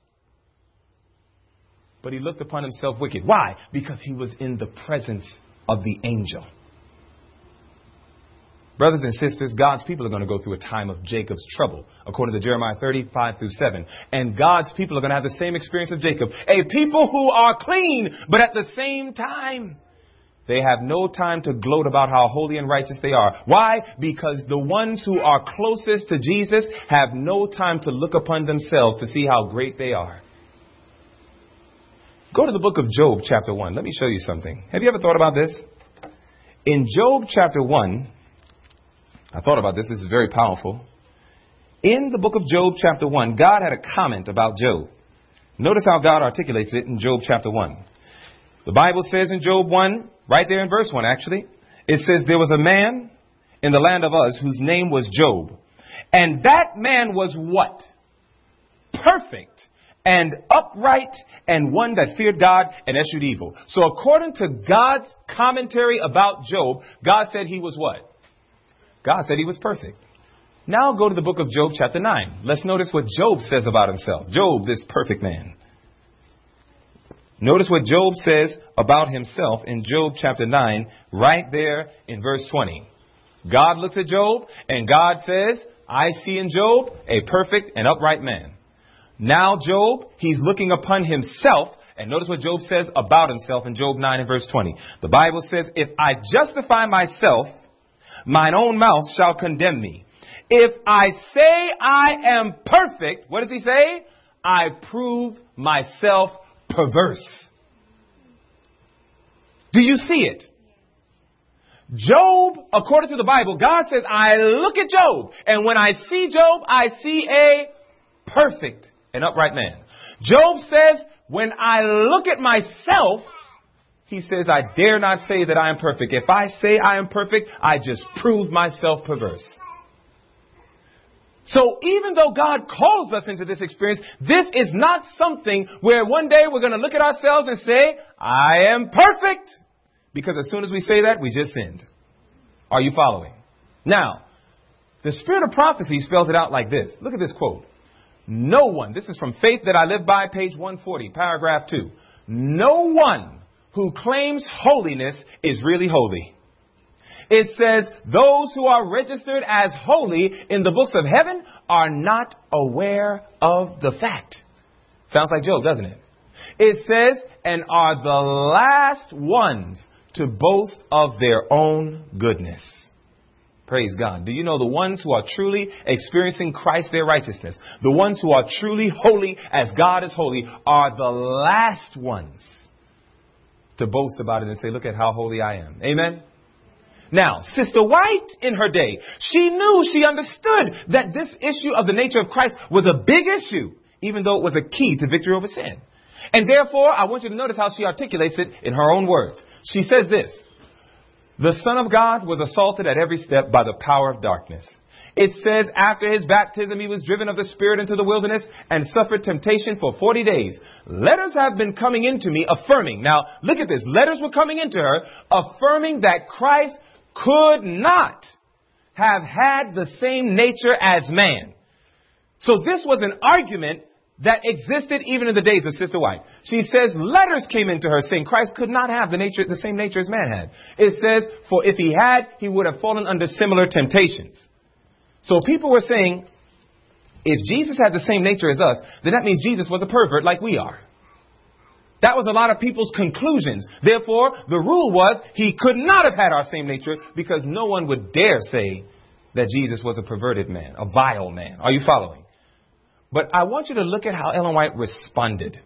But he looked upon himself wicked. Why? Because he was in the presence of the angel. Brothers and sisters, God's people are going to go through a time of Jacob's trouble, according to Jeremiah 30:5-7. And God's people are going to have the same experience of Jacob. A people who are clean, but at the same time They have no time to gloat about how holy and righteous they are. Why? Because the ones who are closest to Jesus have no time to look upon themselves to see how great they are. Go to the book of Job, chapter 1. Let me show you something. Have you ever thought about this? In Job, chapter 1, I thought about this. This is very powerful. In the book of Job, chapter 1, God had a comment about Job. Notice how God articulates it in Job, chapter 1. The Bible says in Job 1, right there in verse 1, actually, it says, there was a man in the land of Uz whose name was Job. And that man was what? Perfect and upright and one that feared God and eschewed evil. So according to God's commentary about Job, God said he was what? God said he was perfect. Now go to the book of Job chapter 9. Let's notice what Job says about himself. Job, this perfect man. Notice what Job says about himself in Job chapter 9, right there in verse 20. God looks at Job and God says, I see in Job a perfect and upright man. Now Job, he's looking upon himself, and notice what Job says about himself in Job 9 and verse 20. The Bible says, if I justify myself, mine own mouth shall condemn me. If I say I am perfect, what does he say? I prove myself perverse. Do you see it? Job, according to the Bible, God says, I look at Job, and when I see Job, I see a perfect and upright man. Job says, when I look at myself, he says, I dare not say that I am perfect. If I say I am perfect, I just prove myself perverse. So even though God calls us into this experience, this is not something where one day we're going to look at ourselves and say, I am perfect. Because as soon as we say that, we just sinned. Are you following? Now, the spirit of prophecy spells it out like this. Look at this quote. No one, this is from Faith That I Live By, page 140, paragraph 2. No one who claims holiness is really holy. It says those who are registered as holy in the books of heaven are not aware of the fact. Sounds like Job, doesn't it? It says, and are the last ones to boast of their own goodness. Praise God. Do you know the ones who are truly experiencing Christ, their righteousness, the ones who are truly holy as God is holy, are the last ones to boast about it and say, look at how holy I am. Amen. Now, Sister White in her day, she understood that this issue of the nature of Christ was a big issue, even though it was a key to victory over sin. And therefore, I want you to notice how she articulates it in her own words. She says this, the Son of God was assaulted at every step by the power of darkness. It says after his baptism, he was driven of the Spirit into the wilderness and suffered temptation for 40 days. Letters have been coming into me affirming. Now, look at this. Letters were coming into her affirming that Christ could not have had the same nature as man. So this was an argument that existed even in the days of Sister White. She says letters came into her saying Christ could not have the same nature as man had. It says, for if he had, he would have fallen under similar temptations. So people were saying, if Jesus had the same nature as us, then that means Jesus was a pervert like we are. That was a lot of people's conclusions. Therefore, the rule was he could not have had our same nature because no one would dare say that Jesus was a perverted man, a vile man. Are you following? But I want you to look at how Ellen White responded.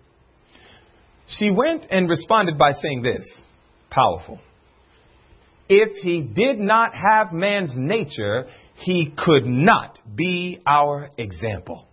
She went and responded by saying this, powerful. If he did not have man's nature, he could not be our example.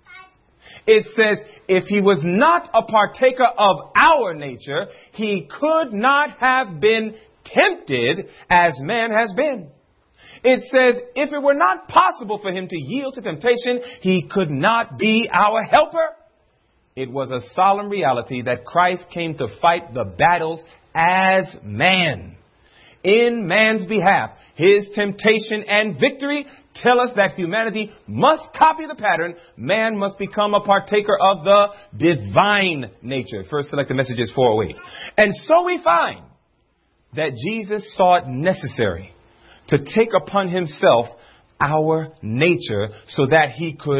It says, if he was not a partaker of our nature, he could not have been tempted as man has been. It says, if it were not possible for him to yield to temptation, he could not be our helper. It was a solemn reality that Christ came to fight the battles as man. In man's behalf, his temptation and victory tell us that humanity must copy the pattern. Man must become a partaker of the divine nature. First Selected Messages 408. And so we find that Jesus saw it necessary to take upon himself our nature so that he could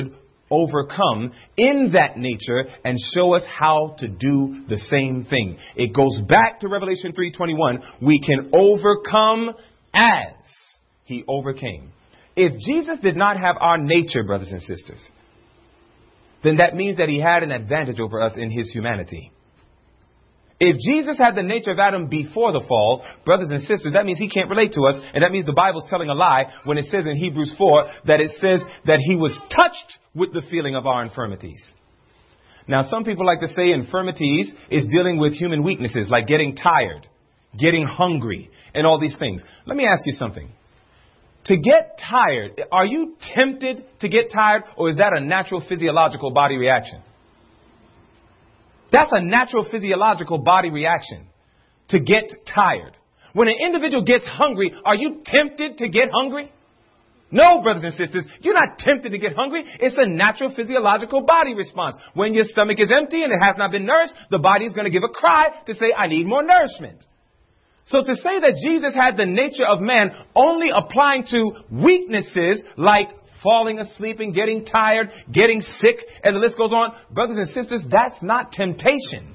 overcome in that nature and show us how to do the same thing. It goes back to Revelation 3:21. We can overcome as he overcame. If Jesus did not have our nature, brothers and sisters, then that means that he had an advantage over us in his humanity. If Jesus had the nature of Adam before the fall, brothers and sisters, that means he can't relate to us. And that means the Bible's telling a lie when it says in Hebrews 4 that it says that he was touched with the feeling of our infirmities. Now, some people like to say infirmities is dealing with human weaknesses like getting tired, getting hungry, and all these things. Let me ask you something. To get tired, are you tempted to get tired, or is that a natural physiological body reaction? That's a natural physiological body reaction, to get tired. When an individual gets hungry, are you tempted to get hungry? No, brothers and sisters, you're not tempted to get hungry. It's a natural physiological body response. When your stomach is empty and it has not been nourished, the body is going to give a cry to say, I need more nourishment. So to say that Jesus had the nature of man only applying to weaknesses like falling asleep and getting tired, getting sick, and the list goes on, brothers and sisters, that's not temptation.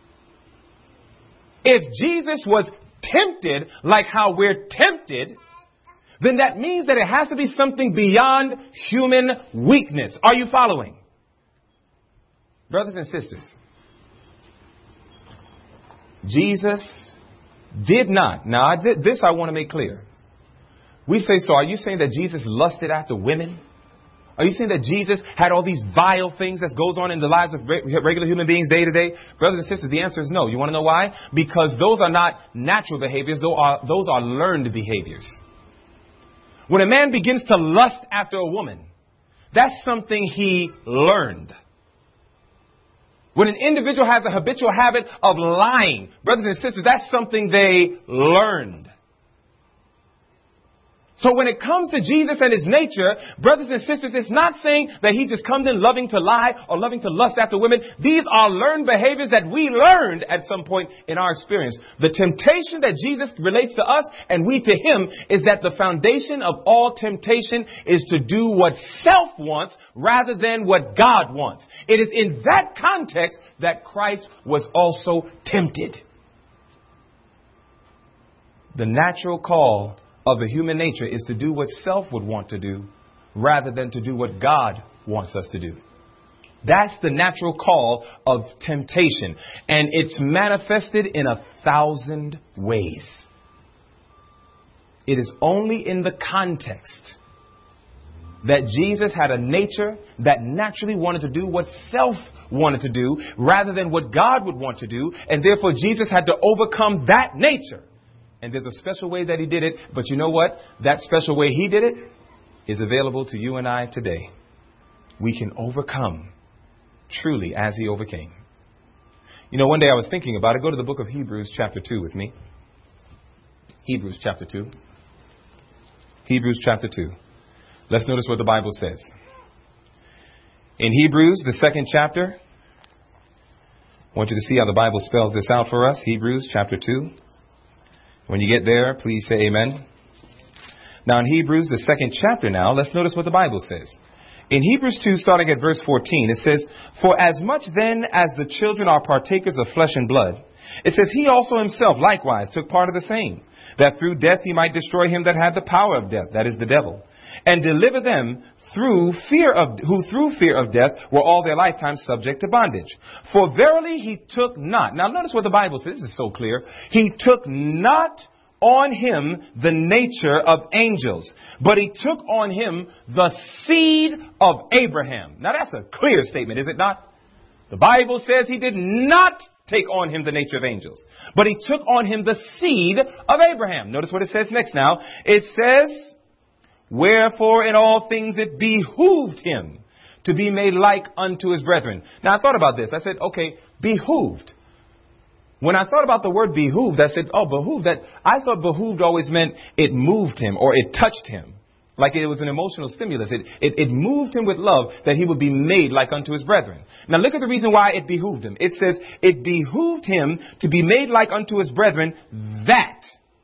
If Jesus was tempted like how we're tempted, then that means that it has to be something beyond human weakness. Are you following? Brothers and sisters, Jesus did not. Now, this I want to make clear. We say, so are you saying that Jesus lusted after women? Are you saying that Jesus had all these vile things that goes on in the lives of regular human beings day to day? Brothers and sisters, the answer is no. You want to know why? Because those are not natural behaviors. Those are learned behaviors. When a man begins to lust after a woman, that's something he learned. When an individual has a habitual habit of lying, brothers and sisters, that's something they learned. So when it comes to Jesus and his nature, brothers and sisters, it's not saying that he just comes in loving to lie or loving to lust after women. These are learned behaviors that we learned at some point in our experience. The temptation that Jesus relates to us and we to him is that the foundation of all temptation is to do what self wants rather than what God wants. It is in that context that Christ was also tempted. The natural call of the human nature is to do what self would want to do rather than to do what God wants us to do. That's the natural call of temptation. And it's manifested in 1,000 ways. It is only in the context that Jesus had a nature that naturally wanted to do what self wanted to do rather than what God would want to do. And therefore Jesus had to overcome that nature. And there's a special way that he did it. But you know what? That special way he did it is available to you and I today. We can overcome truly as he overcame. You know, one day I was thinking about it. Go to the book of Hebrews chapter 2 with me. Hebrews chapter 2. Hebrews chapter 2. Let's notice what the Bible says. In Hebrews, the 2nd chapter, I want you to see how the Bible spells this out for us. Hebrews chapter 2. When you get there, please say amen. Now in Hebrews, the 2nd chapter now, let's notice what the Bible says. In Hebrews 2, starting at verse 14, it says, For as much then as the children are partakers of flesh and blood, it says, He also himself likewise took part of the same, that through death he might destroy him that had the power of death, that is the devil, and deliver them who through fear of death were all their lifetime subject to bondage. For verily he took not. Now notice what the Bible says. This is so clear. He took not on him the nature of angels, but he took on him the seed of Abraham. Now that's a clear statement, is it not? The Bible says he did not take on him the nature of angels, but he took on him the seed of Abraham. Notice what it says next now. It says, Wherefore in all things it behooved him to be made like unto his brethren. Now I thought about this. I said, okay, behooved. When I thought about the word behooved, I said, behooved. I thought behooved always meant it moved him or it touched him. Like it was an emotional stimulus. It moved him with love that he would be made like unto his brethren. Now look at the reason why it behooved him. It says, it behooved him to be made like unto his brethren, that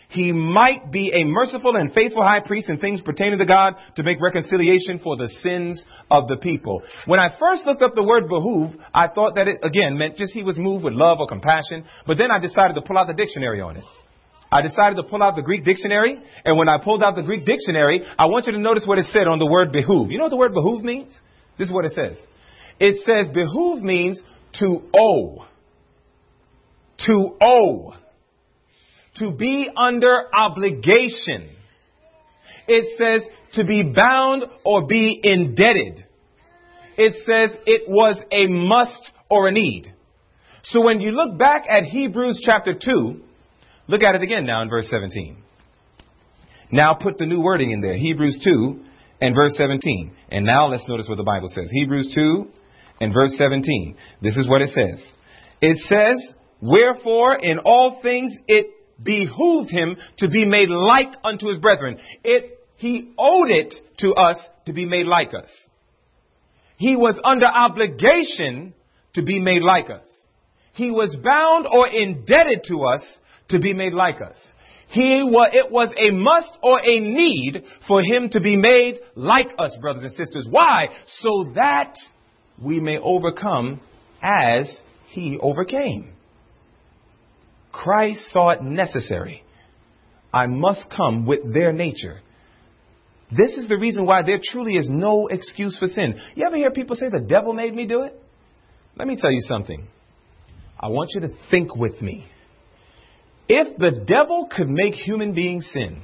he might be a merciful and faithful high priest in things pertaining to God to make reconciliation for the sins of the people. When I first looked up the word behoove, I thought that it, again, meant just he was moved with love or compassion. But then I decided to pull out the dictionary on it. I decided to pull out the Greek dictionary. And when I pulled out the Greek dictionary, I want you to notice what it said on the word behoove. You know what the word behoove means? This is what it says. It says behoove means to owe. To owe. To be under obligation. It says to be bound or be indebted. It says it was a must or a need. So when you look back at Hebrews chapter 2, look at it again now in verse 17. Now put the new wording in there. Hebrews 2 and verse 17. And now let's notice what the Bible says. Hebrews 2 and verse 17. This is what it says. It says, wherefore in all things it behooved him to be made like unto his brethren. He owed it to us to be made like us. He was under obligation to be made like us. He was bound or indebted to us to be made like us. It was a must or a need for him to be made like us, brothers and sisters. Why? So that we may overcome as he overcame. Christ saw it necessary. I must come with their nature. This is the reason why there truly is no excuse for sin. You ever hear people say the devil made me do it? Let me tell you something. I want you to think with me. If the devil could make human beings sin,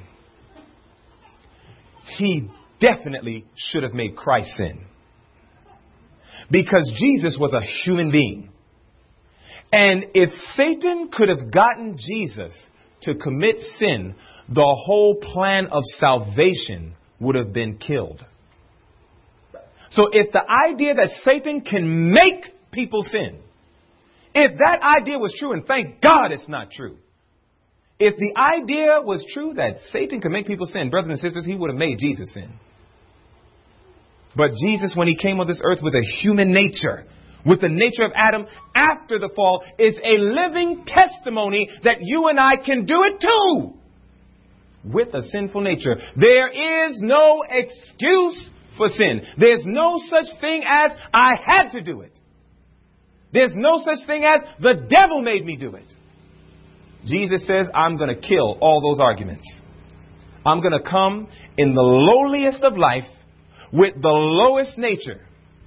he definitely should have made Christ sin. Because Jesus was a human being. And if Satan could have gotten Jesus to commit sin, the whole plan of salvation would have been killed. So if the idea that Satan can make people sin, if that idea was true, and thank God it's not true. If the idea was true that Satan could make people sin, brothers and sisters, he would have made Jesus sin. But Jesus, when he came on this earth with a human nature, with the nature of Adam after the fall, is a living testimony that you and I can do it too. With a sinful nature. There is no excuse for sin. There's no such thing as I had to do it. There's no such thing as the devil made me do it. Jesus says, I'm going to kill all those arguments. I'm going to come in the lowliest of life with the lowest nature.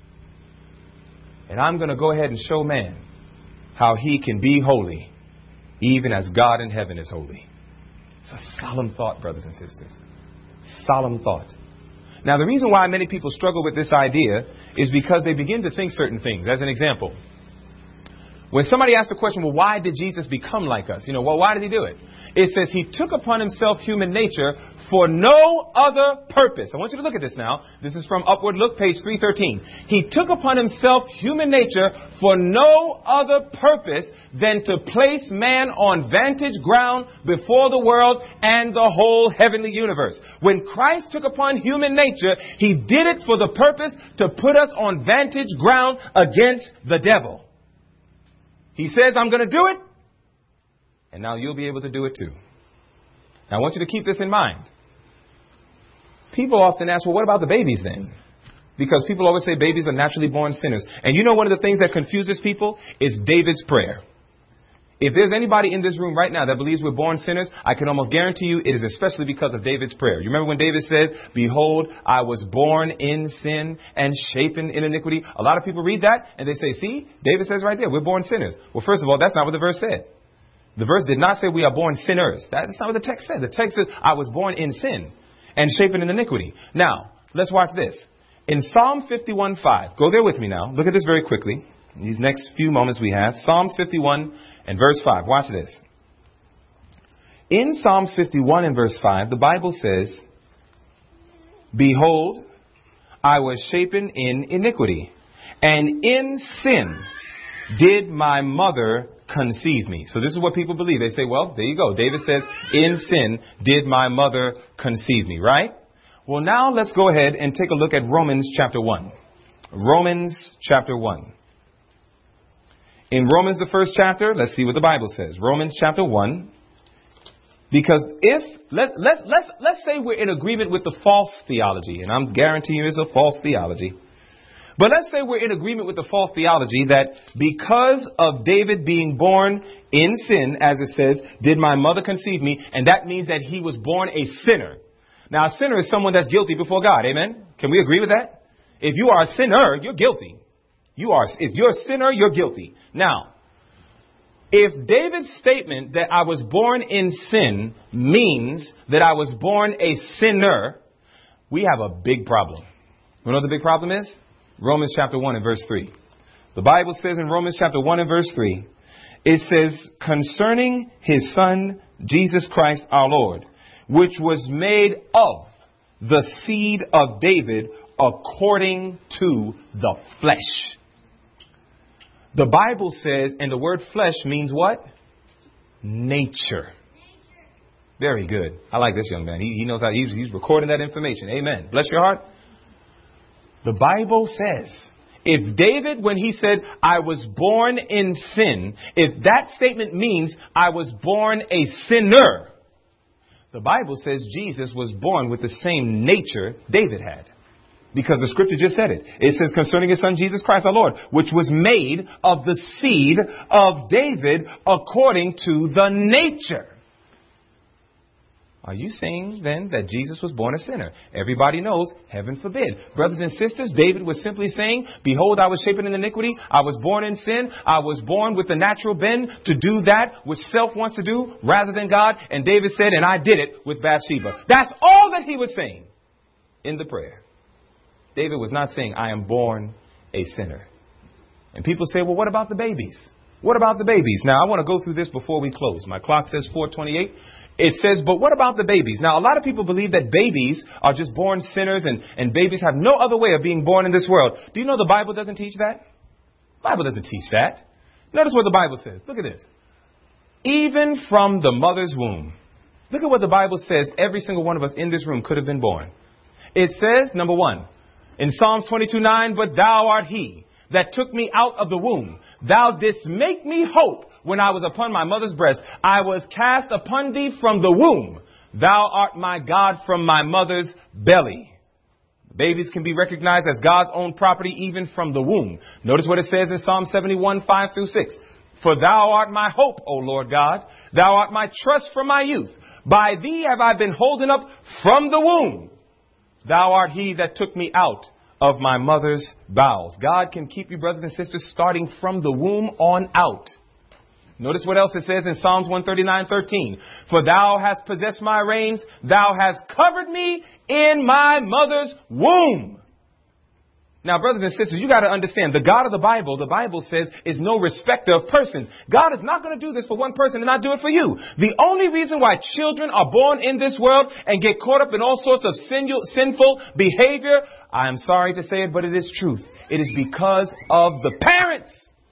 And I'm going to go ahead and show man how he can be holy, even as God in heaven is holy. It's a solemn thought, brothers and sisters. Solemn thought. Now, the reason why many people struggle with this idea is because they begin to think certain things. As an example, when somebody asks the question, well, why did Jesus become like us? Why did he do it? It says he took upon himself human nature for no other purpose. I want you to look at this now. This is from Upward Look, page 313. He took upon himself human nature for no other purpose than to place man on vantage ground before the world and the whole heavenly universe. When Christ took upon human nature, he did it for the purpose to put us on vantage ground against the devil. He says, I'm going to do it. And now you'll be able to do it too. Now I want you to keep this in mind. People often ask, well, what about the babies then? Because people always say babies are naturally born sinners. And you know one of the things that confuses people is David's prayer. If there's anybody in this room right now that believes we're born sinners, I can almost guarantee you it is especially because of David's prayer. You remember when David said, behold, I was born in sin and shapen in iniquity? A lot of people read that and they say, see, David says right there, we're born sinners. Well, first of all, that's not what the verse said. The verse did not say we are born sinners. That's not what the text said. The text says, I was born in sin and shapen in iniquity. Now, let's watch this. In Psalm 51:5, go there with me now. Look at this very quickly. In these next few moments we have Psalms 51 and verse 5. Watch this. In Psalms 51 and verse 5, the Bible says, behold, I was shapen in iniquity, and in sin did my mother conceive me. So this is what people believe. They say, well, there you go. David says, in sin did my mother conceive me, right? Well, now let's go ahead and take a look at Romans chapter 1. Romans chapter 1. In Romans, the first chapter, let's see what the Bible says. Romans chapter 1 Because let's say we're in agreement with the false theology, and I'm guaranteeing it's a false theology. But let's say we're in agreement with the false theology that because of David being born in sin, as it says, did my mother conceive me, and that means that he was born a sinner. Now, a sinner is someone that's guilty before God. Amen? Can we agree with that? If you are a sinner, you're guilty. If you're a sinner, you're guilty. Now, if David's statement that I was born in sin means that I was born a sinner, we have a big problem. You know what the big problem is? Romans chapter 1 and verse 3. The Bible says in Romans chapter 1 and verse 3, it says, concerning his son, Jesus Christ our Lord, which was made of the seed of David according to the flesh. The Bible says, and the word flesh means what? Nature. Very good. I like this young man. He knows how he's recording that information. Amen. Bless your heart. The Bible says, if David, when he said, I was born in sin, if that statement means I was born a sinner, the Bible says Jesus was born with the same nature David had. Because the scripture just said it. It says concerning his son Jesus Christ our Lord, which was made of the seed of David according to the nature. Are you saying then that Jesus was born a sinner? Everybody knows, heaven forbid. Brothers and sisters, David was simply saying, behold, I was shapen in iniquity. I was born in sin. I was born with the natural bend to do that which self wants to do rather than God. And David said, and I did it with Bathsheba. That's all that he was saying in the prayer. David was not saying, I am born a sinner. And people say, well, what about the babies? What about the babies? Now, I want to go through this before we close. My clock says 4:28. It says, but what about the babies? Now, a lot of people believe that babies are just born sinners and babies have no other way of being born in this world. Do you know the Bible doesn't teach that? The Bible doesn't teach that. Notice what the Bible says. Look at this. Even from the mother's womb. Look at what the Bible says. Every single one of us in this room could have been born. It says, number one, in Psalms 22:9, but thou art he that took me out of the womb. Thou didst make me hope when I was upon my mother's breast. I was cast upon thee from the womb. Thou art my God from my mother's belly. Babies can be recognized as God's own property even from the womb. Notice what it says in Psalm 71:5-6. For thou art my hope, O Lord God. Thou art my trust from my youth. By thee have I been holden up from the womb. Thou art he that took me out of my mother's bowels. God can keep you, brothers and sisters, starting from the womb on out. Notice what else it says in Psalms 139:13. For thou hast possessed my reins. Thou hast covered me in my mother's womb. Now, brothers and sisters, you got to understand, the God of the Bible says, is no respecter of persons. God is not going to do this for one person and not do it for you. The only reason why children are born in this world and get caught up in all sorts of sinful behavior, I'm sorry to say it, but it is truth. It is because of the parents.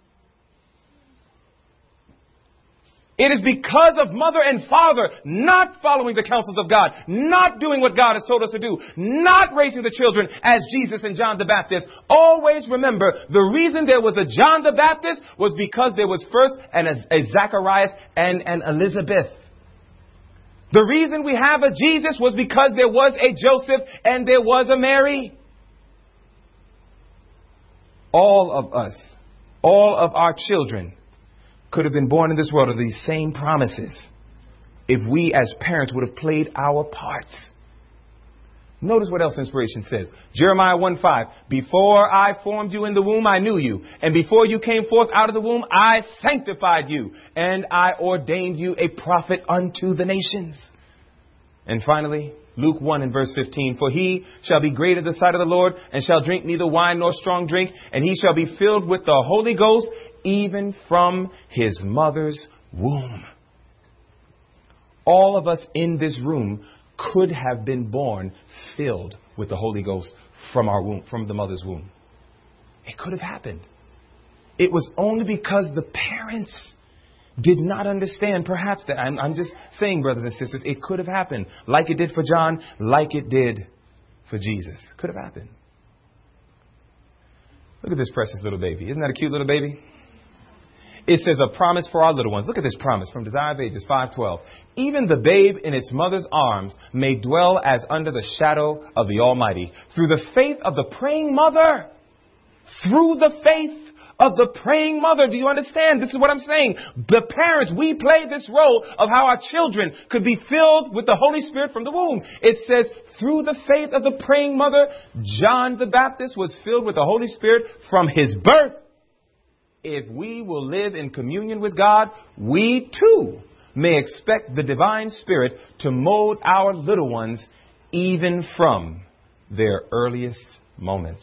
It is because of mother and father not following the counsels of God, not doing what God has told us to do, not raising the children as Jesus and John the Baptist. Always remember, the reason there was a John the Baptist was because there was first a Zacharias and an Elizabeth. The reason we have a Jesus was because there was a Joseph and there was a Mary. All of us, all of our children could have been born in this world of these same promises if we as parents would have played our parts. Notice what else inspiration says. Jeremiah 1:5. Before I formed you in the womb, I knew you. And before you came forth out of the womb, I sanctified you. And I ordained you a prophet unto the nations. And finally, Luke 1 and verse 15. For he shall be great in the sight of the Lord, and shall drink neither wine nor strong drink. And he shall be filled with the Holy Ghost, even from his mother's womb. All of us in this room could have been born filled with the Holy Ghost from our womb, from the mother's womb. It could have happened. It was only because the parents did not understand, perhaps, that I'm just saying, brothers and sisters, it could have happened like it did for John, like it did for Jesus. Could have happened. Look at this precious little baby. Isn't that a cute little baby? It says a promise for our little ones. Look at this promise from Desire of Ages 5:12. Even the babe in its mother's arms may dwell as under the shadow of the Almighty. Through the faith of the praying mother. Through the faith of the praying mother. Do you understand? This is what I'm saying. The parents, we play this role of how our children could be filled with the Holy Spirit from the womb. It says, through the faith of the praying mother, John the Baptist was filled with the Holy Spirit from his birth. If we will live in communion with God, we too may expect the divine Spirit to mold our little ones even from their earliest moments.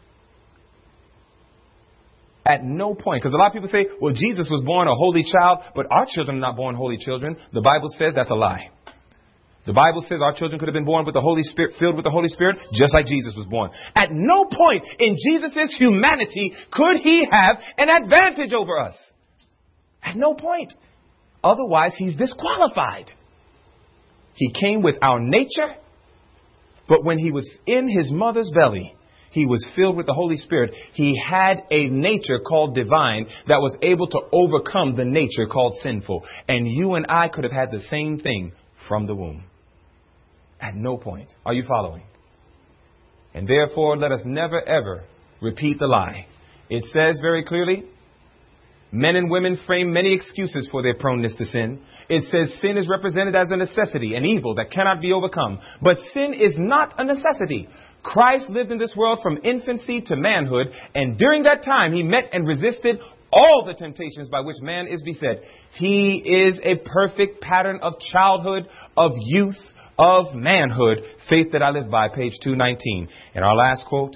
At no point, because a lot of people say, well, Jesus was born a holy child, but our children are not born holy children. The Bible says that's a lie. The Bible says our children could have been born with the Holy Spirit, filled with the Holy Spirit, just like Jesus was born. At no point in Jesus' humanity could he have an advantage over us. At no point. Otherwise, he's disqualified. He came with our nature, but when he was in his mother's belly, he was filled with the Holy Spirit. He had a nature called divine that was able to overcome the nature called sinful. And you and I could have had the same thing from the womb. At no point. Are you following? And therefore, let us never, ever repeat the lie. It says very clearly, men and women frame many excuses for their proneness to sin. It says sin is represented as a necessity, an evil that cannot be overcome. But sin is not a necessity. Christ lived in this world from infancy to manhood, and during that time he met and resisted all the temptations by which man is beset. He is a perfect pattern of childhood, of youth, of manhood. Faith that I live by, page 219. And our last quote,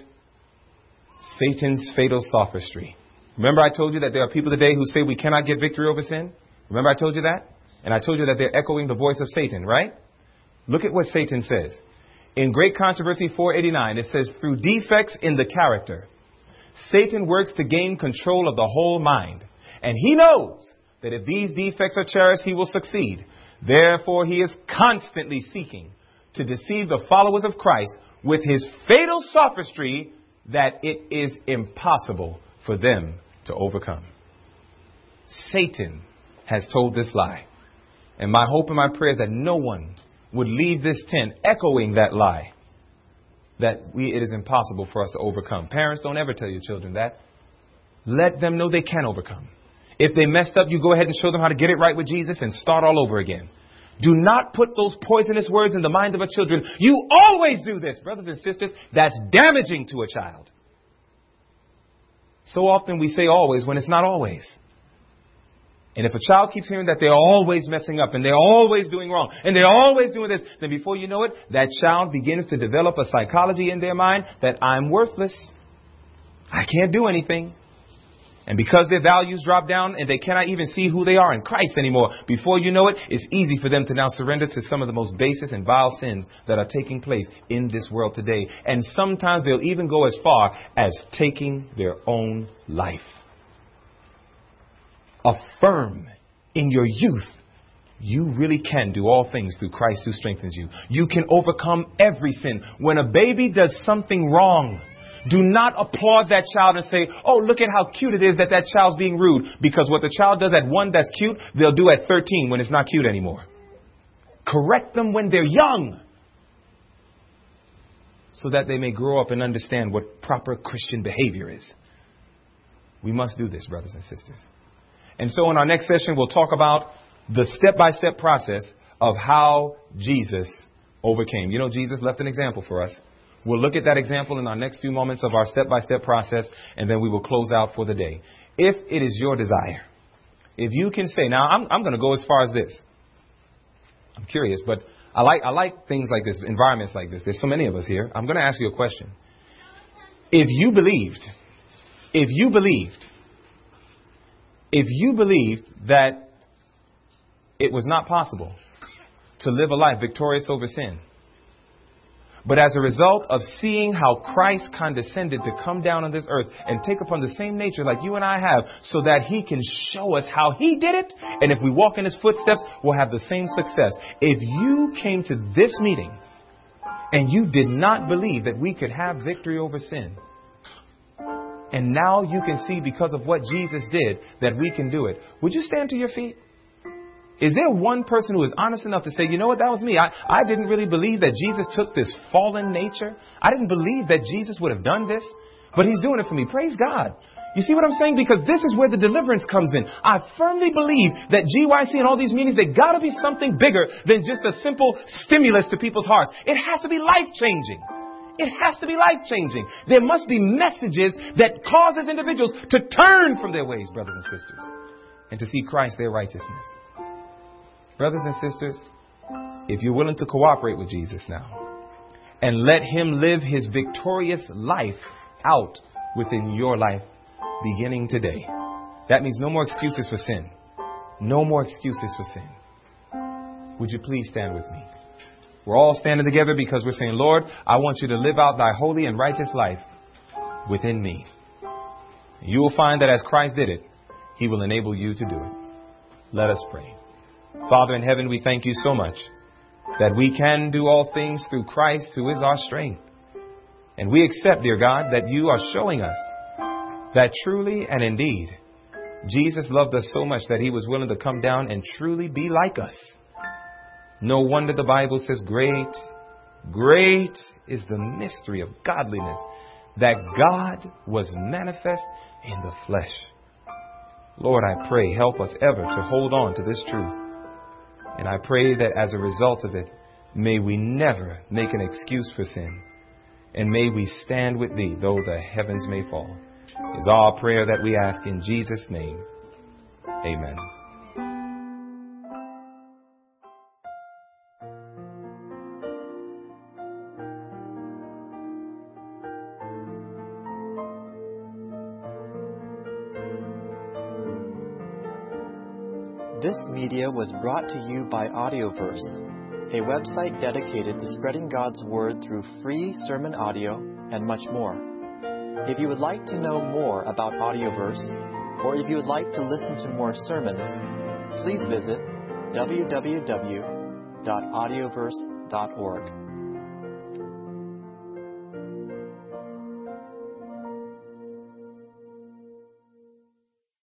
Satan's fatal sophistry. Remember I told you that there are people today who say we cannot get victory over sin? Remember I told you that? And I told you that they're echoing the voice of Satan, right? Look at what Satan says. In Great Controversy 489, it says, through defects in the character, Satan works to gain control of the whole mind. And he knows that if these defects are cherished, he will succeed. Therefore, he is constantly seeking to deceive the followers of Christ with his fatal sophistry that it is impossible for them to overcome. Satan has told this lie. And my hope and my prayer is that no one would leave this tent echoing that lie, that it is impossible for us to overcome. Parents, don't ever tell your children that. Let them know they can overcome. If they messed up, you go ahead and show them how to get it right with Jesus and start all over again. Do not put those poisonous words in the mind of our children. You always do this, brothers and sisters. That's damaging to a child. So often we say always when it's not always. And if a child keeps hearing that they're always messing up and they're always doing wrong and they're always doing this, then before you know it, that child begins to develop a psychology in their mind that I'm worthless. I can't do anything. And because their values drop down and they cannot even see who they are in Christ anymore, before you know it, it's easy for them to now surrender to some of the most basest and vile sins that are taking place in this world today. And sometimes they'll even go as far as taking their own life. Affirm in your youth, you really can do all things through Christ who strengthens you. You can overcome every sin. When a baby does something wrong, do not applaud that child and say, oh, look at how cute it is that that child's being rude. Because what the child does at 1 that's cute, they'll do at 13 when it's not cute anymore. Correct them when they're young, so that they may grow up and understand what proper Christian behavior is. We must do this, brothers and sisters. And so in our next session, we'll talk about the step-by-step process of how Jesus overcame. You know, Jesus left an example for us. We'll look at that example in our next few moments of our step-by-step process, and then we will close out for the day. If it is your desire, if you can say, now I'm going to go as far as this. I'm curious, but I like things like this, environments like this. There's so many of us here. I'm going to ask you a question. If you believed that it was not possible to live a life victorious over sin, but as a result of seeing how Christ condescended to come down on this earth and take upon the same nature like you and I have, so that he can show us how he did it, and if we walk in his footsteps, we'll have the same success. If you came to this meeting and you did not believe that we could have victory over sin, And now you can see, because of what Jesus did, that we can do it. Would you stand to your feet? Is there one person who is honest enough to say, you know what, that was me. I didn't really believe that Jesus took this fallen nature. I didn't believe that Jesus would have done this, but he's doing it for me. Praise God. You see what I'm saying? Because this is where the deliverance comes in. I firmly believe that GYC and all these meetings, they got to be something bigger than just a simple stimulus to people's hearts. It has to be life-changing. It has to be life-changing. There must be messages that causes individuals to turn from their ways, brothers and sisters, and to see Christ, their righteousness. Brothers and sisters, if you're willing to cooperate with Jesus now and let him live his victorious life out within your life beginning today, that means no more excuses for sin. No more excuses for sin. Would you please stand with me? We're all standing together because we're saying, Lord, I want you to live out thy holy and righteous life within me. You will find that as Christ did it, he will enable you to do it. Let us pray. Father in heaven, we thank you so much that we can do all things through Christ, who is our strength. And we accept, dear God, that you are showing us that truly and indeed, Jesus loved us so much that he was willing to come down and truly be like us. No wonder the Bible says, great, great is the mystery of godliness, that God was manifest in the flesh. Lord, I pray, help us ever to hold on to this truth. And I pray that as a result of it, may we never make an excuse for sin. And may we stand with thee, though the heavens may fall. Is our prayer that we ask in Jesus' name. Amen. This media was brought to you by Audioverse, a website dedicated to spreading God's Word through free sermon audio and much more. If you would like to know more about Audioverse, or if you would like to listen to more sermons, please visit www.audioverse.org.